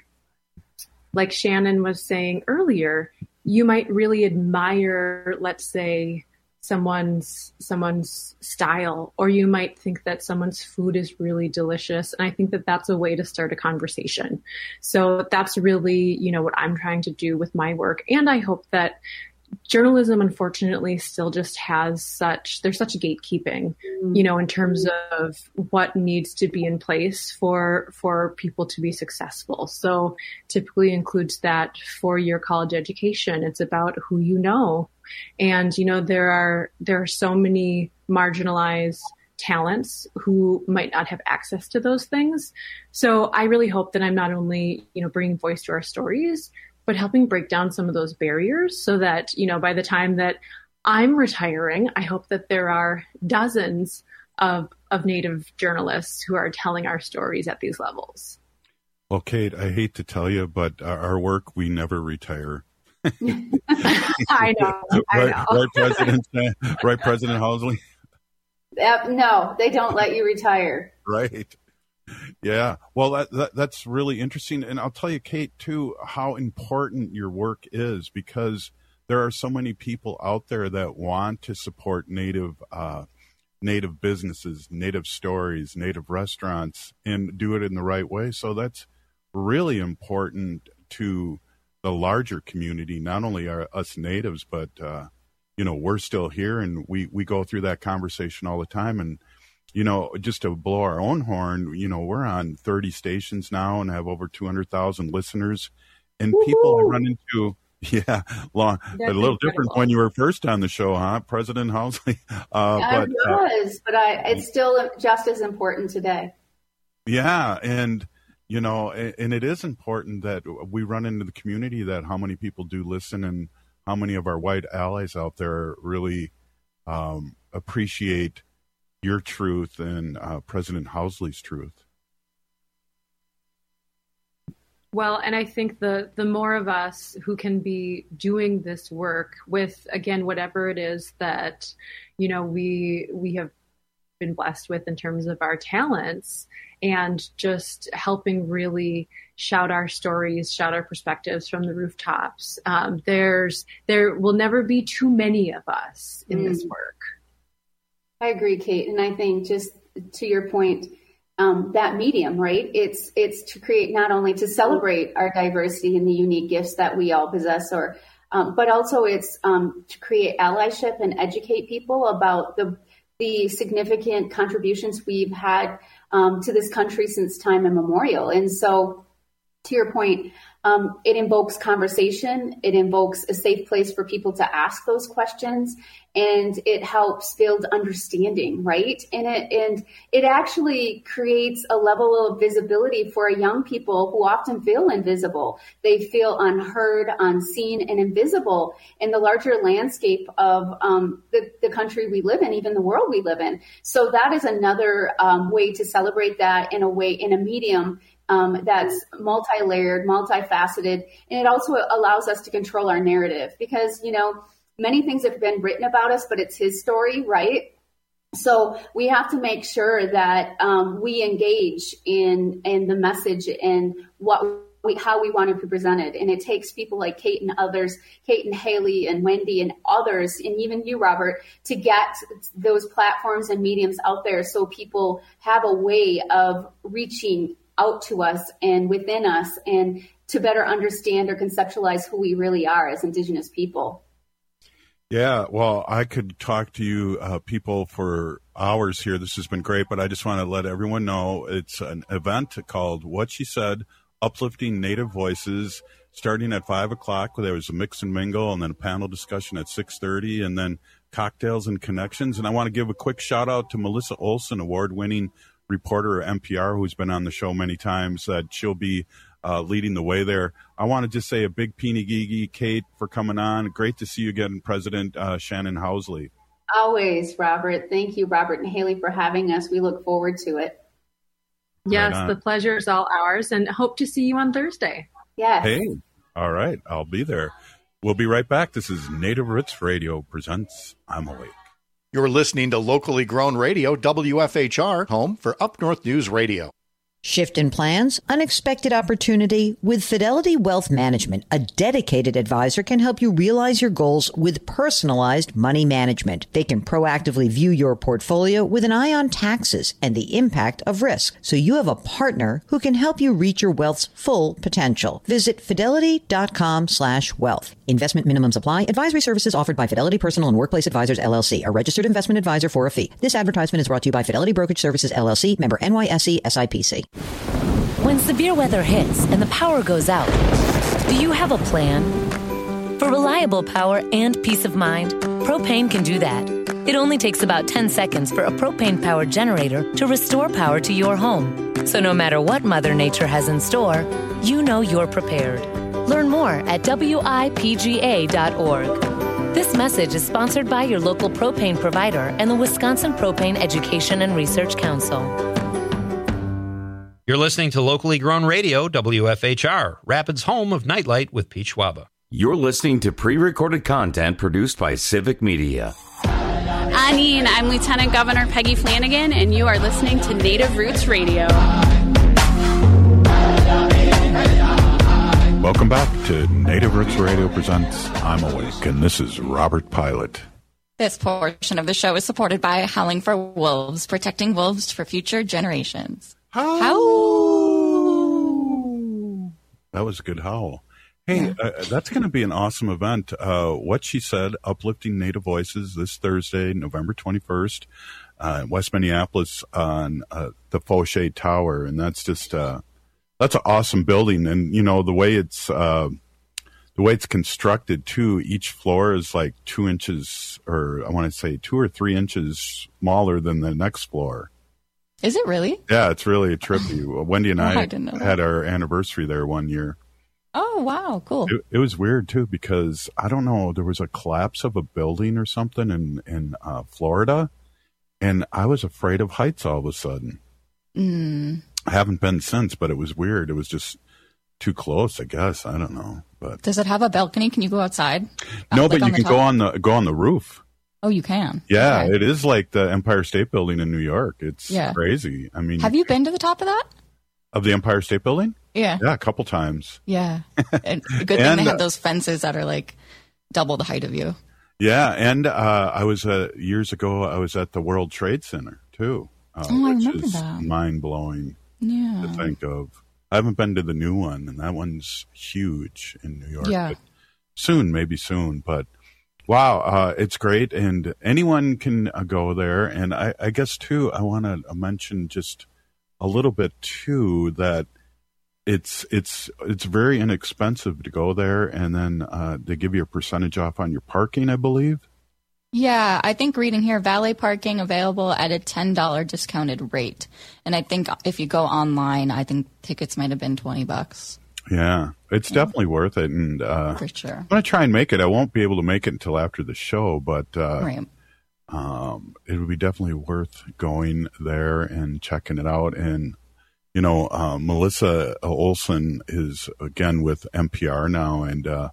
like Shannon was saying earlier, you might really admire, let's say, someone's, someone's style, or you might think that someone's food is really delicious. And I think that that's a way to start a conversation. So that's really, you know, what I'm trying to do with my work. And I hope that journalism, unfortunately, still just has such, there's such gatekeeping, you know, in terms of what needs to be in place for, for people to be successful. So typically includes that four-year college education. It's about who you know. And, you know, there are, there are so many marginalized talents who might not have access to those things. So I really hope that I'm not only, you know, bringing voice to our stories, but helping break down some of those barriers so that, you know, by the time that I'm retiring, I hope that there are dozens of, of Native journalists who are telling our stories at these levels. Well, Kate, I hate to tell you, but our work, we never retire. I know. I right, know. right, President, right, President Housley? Uh, no, they don't let you retire. Right. Yeah. Well, that, that that's really interesting. And I'll tell you, Kate, too, how important your work is, because there are so many people out there that want to support native uh, native businesses, native stories, native restaurants, and do it in the right way. So that's really important to the larger community, not only are us natives, but, uh, you know, we're still here, and we, we go through that conversation all the time. And, you know, just to blow our own horn, you know, we're on thirty stations now and have over two hundred thousand listeners. And Woo-hoo! People I run into, yeah, long, a little incredible. Different when you were first on the show, huh, President Housley? Uh, I but, was, uh, but I, it's still just as important today. Yeah, and, you know, and, and it is important that we run into the community, that how many people do listen and how many of our white allies out there really um, appreciate your truth and uh, President Housley's truth. Well, and I think the the more of us who can be doing this work with, again, whatever it is that, you know, we we have been blessed with in terms of our talents, and just helping really shout our stories, shout our perspectives from the rooftops. Um, there's there will never be too many of us in mm. this work. I agree, Kate. And I think, just to your point, um, that medium, right? It's it's to create, not only to celebrate our diversity and the unique gifts that we all possess, or um, but also it's um, to create allyship and educate people about the the significant contributions we've had um, to this country since time immemorial. And so, to your point, um, it invokes conversation. It invokes a safe place for people to ask those questions, and it helps build understanding, right? And it and it actually creates a level of visibility for young people who often feel invisible. They feel unheard, unseen, and invisible in the larger landscape of um, the, the country we live in, even the world we live in. So that is another um, way to celebrate that in a way, in a medium Um, that's multi-layered, multifaceted, and it also allows us to control our narrative, because, you know, many things have been written about us, but it's his story, right? So we have to make sure that um, we engage in in the message and what we, how we want to be presented. And it takes people like Kate and others, Kate and Haley and Wendy and others, and even you, Robert, to get those platforms and mediums out there so people have a way of reaching out to us and within us, and to better understand or conceptualize who we really are as Indigenous people. Yeah, well, I could talk to you uh, people for hours here. This has been great, but I just want to let everyone know it's an event called What She Said, Uplifting Native Voices, starting at five o'clock. There was a mix and mingle, and then a panel discussion at six thirty, and then cocktails and connections. And I want to give a quick shout out to Melissa Olson, award-winning reporter at N P R, who's been on the show many times, that she'll be uh, leading the way there. I want to just say a big peeny-geegy, Kate, for coming on. Great to see you again, President uh, Shannon Housley. Always, Robert. Thank you, Robert and Haley, for having us. We look forward to it. Yes, right, the pleasure is all ours, and hope to see you on Thursday. Yes. Hey, all right, I'll be there. We'll be right back. This is Native Roots Radio presents I'm Awake. You're listening to locally grown radio, W F H R, home for Up North News Radio. Shift in plans, unexpected opportunity. With Fidelity Wealth Management, a dedicated advisor can help you realize your goals with personalized money management. They can proactively view your portfolio with an eye on taxes and the impact of risk, so you have a partner who can help you reach your wealth's full potential. Visit fidelity.com slash wealth. Investment minimums apply. Advisory services offered by Fidelity Personal and Workplace Advisors, L L C, a registered investment advisor for a fee. This advertisement is brought to you by Fidelity Brokerage Services, L L C, member N Y S E, S I P C. When severe weather hits and the power goes out, do you have a plan? For reliable power and peace of mind, Propane can do that. It only takes about ten seconds for a propane-powered generator to restore power to your home. So no matter what Mother Nature has in store, you know you're prepared. Learn more at W I P G A dot org. This message is sponsored by your local propane provider and the Wisconsin Propane Education and Research Council. You're listening to locally grown radio, W F H R, Rapids' home of Nightlight with Pete Schwaba. You're listening to pre-recorded content produced by Civic Media. Anine, I'm Lieutenant Governor Peggy Flanagan, and you are listening to Native Roots Radio. Welcome back to Native Roots Radio Presents I'm Awake, and this is Robert Pilot. This portion of the show is supported by Howling for Wolves, protecting wolves for future generations. Howl! That was a good howl. Hey, yeah. uh, that's going to be an awesome event. Uh, What She Said, Uplifting Native Voices, this Thursday, November twenty-first, uh, in West Minneapolis on uh, the Fauché Tower. And that's just, uh, that's an awesome building. And, you know, the way it's, uh, the way it's constructed too, each floor is like two inches, or I want to say two or three inches smaller than the next floor. Is it really? Yeah, it's really trippy. Wendy and Oh, I, I didn't know that. had our anniversary there one year. Oh, wow. Cool. It, it was weird too, because I don't know, there was a collapse of a building or something in, in uh, Florida, and I was afraid of heights all of a sudden. Mm. I haven't been since, but it was weird. It was just too close, I guess. I don't know. But Does it have a balcony? Can you go outside? no, Like but on you the can top? go on the go on the roof. Oh, you can? Yeah, Okay. it is like the Empire State Building in New York. It's Yeah. crazy. I mean, Have you been to the top of that? of the Empire State Building? Yeah. Yeah, a couple times. Yeah. And a good thing And, they uh, have those fences that are like double the height of you. Yeah, and uh, I was uh, years ago. I was at the World Trade Center too, uh, Oh, I which remember is that. mind blowing Yeah. to think of. I haven't been to the new one, and that one's huge in New York. Yeah. But soon, maybe soon. But wow, uh, it's great, and anyone can uh, go there. And I, I guess too, I want to mention just a little bit too that it's it's it's very inexpensive to go there, and then uh, they give you a percentage off on your parking, I believe. Yeah, I think reading here, valet parking available at a ten dollars discounted rate. And I think if you go online, I think tickets might have been twenty bucks. Yeah, it's definitely worth it. And uh, For sure. I'm going to try and make it. I won't be able to make it until after the show, but uh, Right. um, it would be definitely worth going there and checking it out. And, you know, uh, Melissa Olson is, again, with N P R now, and uh,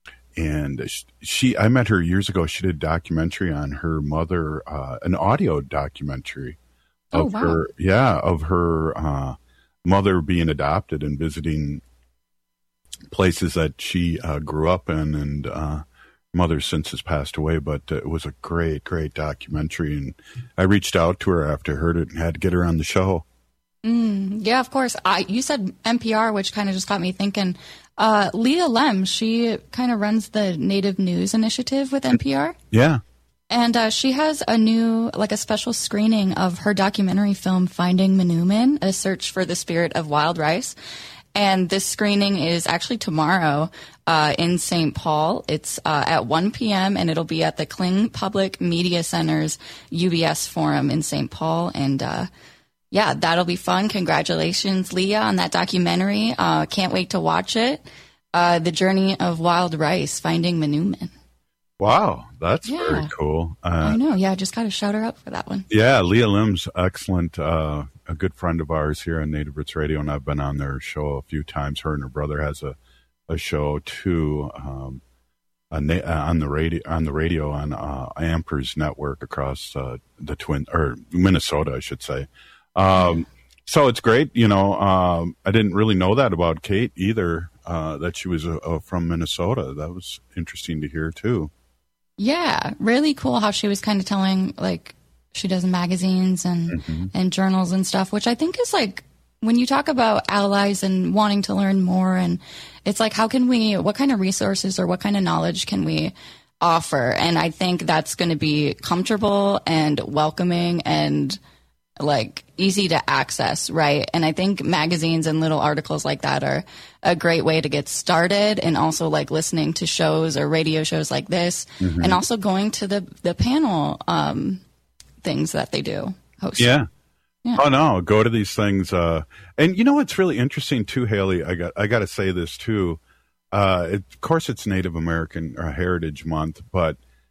and she, I met her years ago. She did a documentary on her mother, uh, an audio documentary Oh, of wow. her, yeah, of her uh, mother being adopted and visiting places that she uh, grew up in, and uh, mother since has passed away. But uh, it was a great, great documentary, and I reached out to her after I heard it and had to get her on the show. Mm, yeah, of course. I you said N P R, which kind of just got me thinking. Uh, Leah Lem, she kind of runs the Native News Initiative with N P R. Yeah. And uh, she has a new, like a special screening of her documentary film, Finding Manoomin, A Search for the Spirit of Wild Rice. And this screening is actually tomorrow uh, in Saint Paul. It's uh, at one p.m. and it'll be at the Kling Public Media Center's U B S Forum in Saint Paul. And uh, yeah, that'll be fun. Congratulations, Leah, on that documentary. Uh, can't wait to watch it. Uh, the Journey of Wild Rice, Finding Manoomin. Wow, that's Yeah. very cool. Uh, I know. Yeah, just got to shout her out for that one. Yeah, Leah Lim's excellent, uh, a good friend of ours here on Native Roots Radio, and I've been on their show a few times. Her and her brother has a, a show too, um, a na- uh, on the radio on the radio on uh, Ampers Network across uh, the Twin or Minnesota, I should say. Um, so it's great, you know. Um, I didn't really know that about Kate either, uh, that she was uh, uh, from Minnesota. That was interesting to hear too. Yeah, really cool how she was kind of telling, like, she does magazines and, Mm-hmm. and journals and stuff, which I think is like, when you talk about allies and wanting to learn more, and it's like, how can we, what kind of resources or what kind of knowledge can we offer? And I think that's going to be comfortable and welcoming and like easy to access, right? And I think magazines and little articles like that are a great way to get started, and also like listening to shows or radio shows like this, Mhm. and also going to the the panel um, things that they do host. Yeah. Yeah. Oh no, go to these things. Uh, and you know what's really interesting too, Haley? I got I got to say this too. Uh, it, of course, it's Native American or Heritage Month, but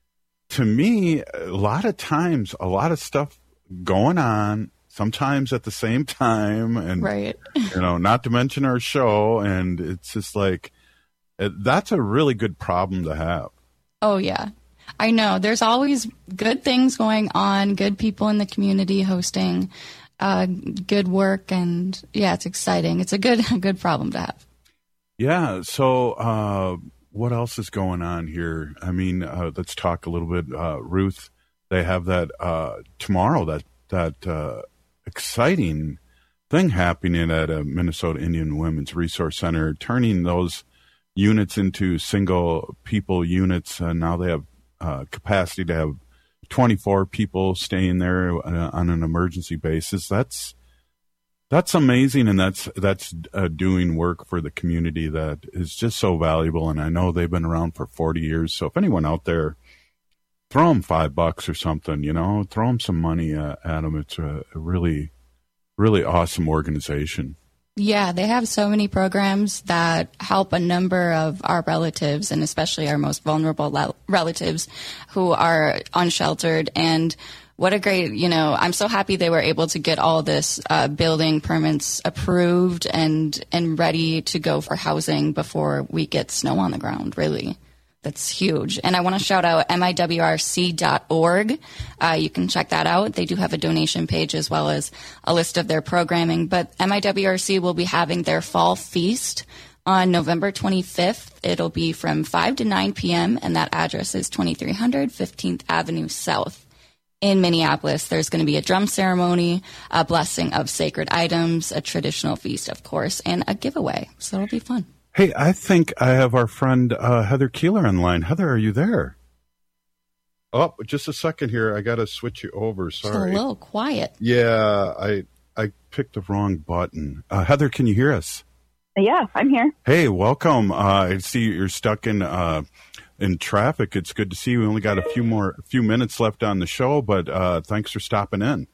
to me, a lot of times, a lot of stuff going on, sometimes at the same time, and Right. you know, not to mention our show, and it's just like it, that's a really good problem to have. Oh, yeah. I know. There's always good things going on, good people in the community hosting, uh, good work. And yeah, it's exciting. It's a good, a good problem to have. Yeah. So, uh, what else is going on here? I mean, uh, let's talk a little bit. Uh, Ruth, they have that uh, tomorrow, that, that uh, exciting thing happening at a Minnesota Indian Women's Resource Center, turning those units into single people units. Uh, now they have uh, capacity to have twenty-four people staying there uh, on an emergency basis. That's That's amazing, and that's that's uh, doing work for the community that is just so valuable. And I know they've been around for forty years. So if anyone out there, throw them five bucks or something, you know, throw them some money uh, at them. It's a, a really, really awesome organization. Yeah, they have so many programs that help a number of our relatives, and especially our most vulnerable le- relatives who are unsheltered. And what a great, you know, I'm so happy they were able to get all this uh, building permits approved and, and ready to go for housing before we get snow on the ground, really. That's huge. And I want to shout out M I W R C dot org. Uh, you can check that out. They do have a donation page as well as a list of their programming. But M I W R C will be having their fall feast on November twenty-fifth. It'll be from five to nine p.m., and that address is twenty-three hundred fifteenth Avenue South. In Minneapolis, there's going to be a drum ceremony, a blessing of sacred items, a traditional feast, of course, and a giveaway. So it'll be fun. Hey, I think I have our friend uh, Heather Keeler online. Heather, are you there? Oh, just a second here. I got to switch you over. Sorry. It's a little quiet. Yeah, I I picked the wrong button. Uh, Heather, can you hear us? Yeah, I'm here. Hey, welcome. Uh, I see you're stuck in uh, in traffic. It's good to see you. We only got a few more a few minutes left on the show, but uh, thanks for stopping in.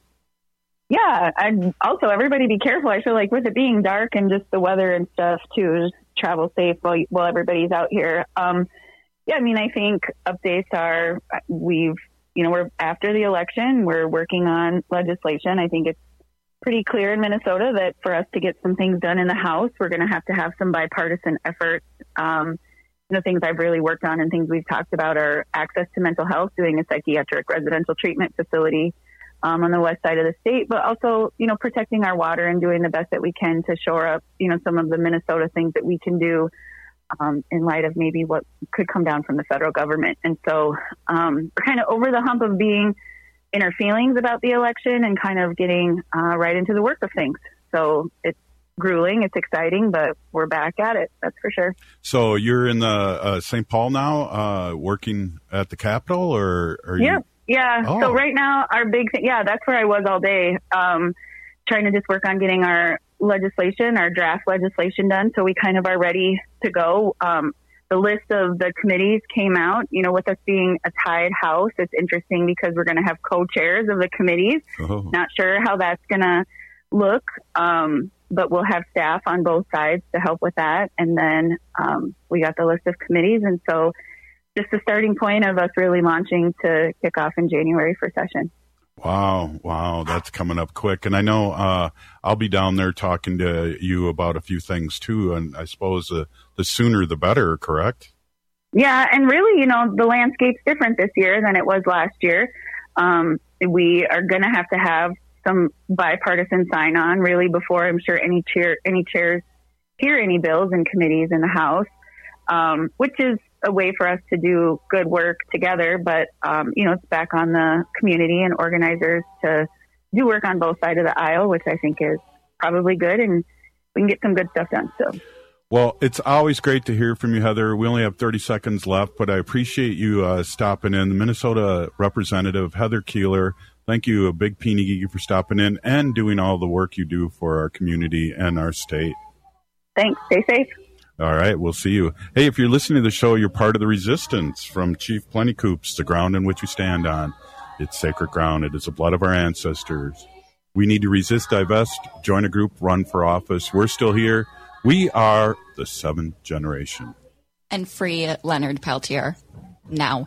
Yeah, and also everybody be careful. I feel like with it being dark and just the weather and stuff too, just travel safe while while everybody's out here. Um, yeah, I mean, I think updates are we've you know we're after the election, we're working on legislation. I think it's pretty clear in Minnesota that for us to get some things done in the House, we're going to have to have some bipartisan efforts. Um, you know, things I've really worked on and things we've talked about are access to mental health, doing a psychiatric residential treatment facility um, on the west side of the state, but also, you know, protecting our water and doing the best that we can to shore up, you know, some of the Minnesota things that we can do um, in light of maybe what could come down from the federal government. And so um, we're kind of over the hump of being in our feelings about the election and kind of getting uh, right into the work of things. So it's grueling, it's exciting, but we're back at it. That's for sure. So you're in the uh, Saint Paul now, uh, working at the Capitol, or are you? Yeah, yeah. Oh. So right now, our big thing, yeah, that's where I was all day, um, trying to just work on getting our legislation, our draft legislation done. So we kind of are ready to go. Um, The list of the committees came out, you know, with us being a tied house. It's interesting because we're going to have co-chairs of the committees. Oh. Not sure how that's going to look, um, but we'll have staff on both sides to help with that. And then um, we got the list of committees. And so just the starting point of us really launching to kick off in January for session. Wow, wow, that's coming up quick. And I know uh, I'll be down there talking to you about a few things, too. And I suppose uh, the sooner the better, correct? Yeah, and really, you know, the landscape's different this year than it was last year. Um, we are going to have to have some bipartisan sign-on, really, before I'm sure any chair, any chairs hear any bills in committees in the House, um, which is a way for us to do good work together. But, um, you know, it's back on the community and organizers to do work on both sides of the aisle, which I think is probably good, and we can get some good stuff done. So, well, it's always great to hear from you, Heather. We only have thirty seconds left, but I appreciate you uh, stopping in. The Minnesota representative, Heather Keeler, thank you, a big Peenegie, for stopping in and doing all the work you do for our community and our state. Thanks. Stay safe. All right, we'll see you. Hey, if you're listening to the show, you're part of the resistance. From Chief Plentycoops, the ground in which we stand on. It's sacred ground. It is the blood of our ancestors. We need to resist, divest, join a group, run for office. We're still here. We are the seventh generation. And free Leonard Peltier now.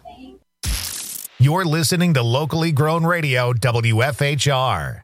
You're listening to locally grown radio, W F H R.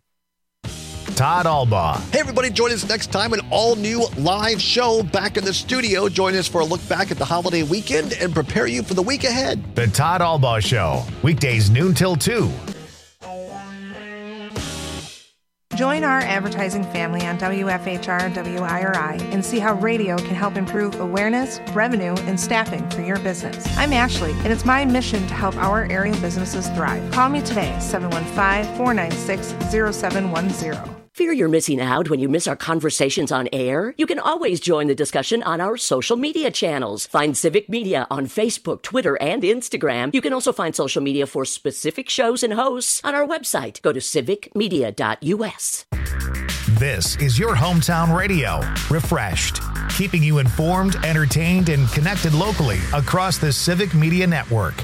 Todd Albaugh. Hey, everybody, join us next time, an all-new live show back in the studio. Join us for a look back at the holiday weekend and prepare you for the week ahead. The Todd Albaugh Show, weekdays noon till two. Join our advertising family on W F H R and W I R I and see how radio can help improve awareness, revenue, and staffing for your business. I'm Ashley, and it's my mission to help our area businesses thrive. Call me today, seven one five, four nine six, zero seven one zero. Fear you're missing out when you miss our conversations on air? You can always join the discussion on our social media channels. Find Civic Media on Facebook, Twitter, and Instagram. You can also find social media for specific shows and hosts on our website. Go to civic media dot U S. This is your hometown radio, refreshed, keeping you informed, entertained, and connected locally across the Civic Media Network.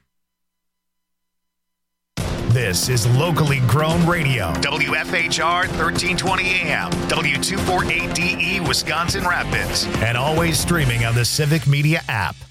This is locally grown radio. W F H R thirteen twenty A M, W two forty-eight D E Wisconsin Rapids, and always streaming on the Civic Media app.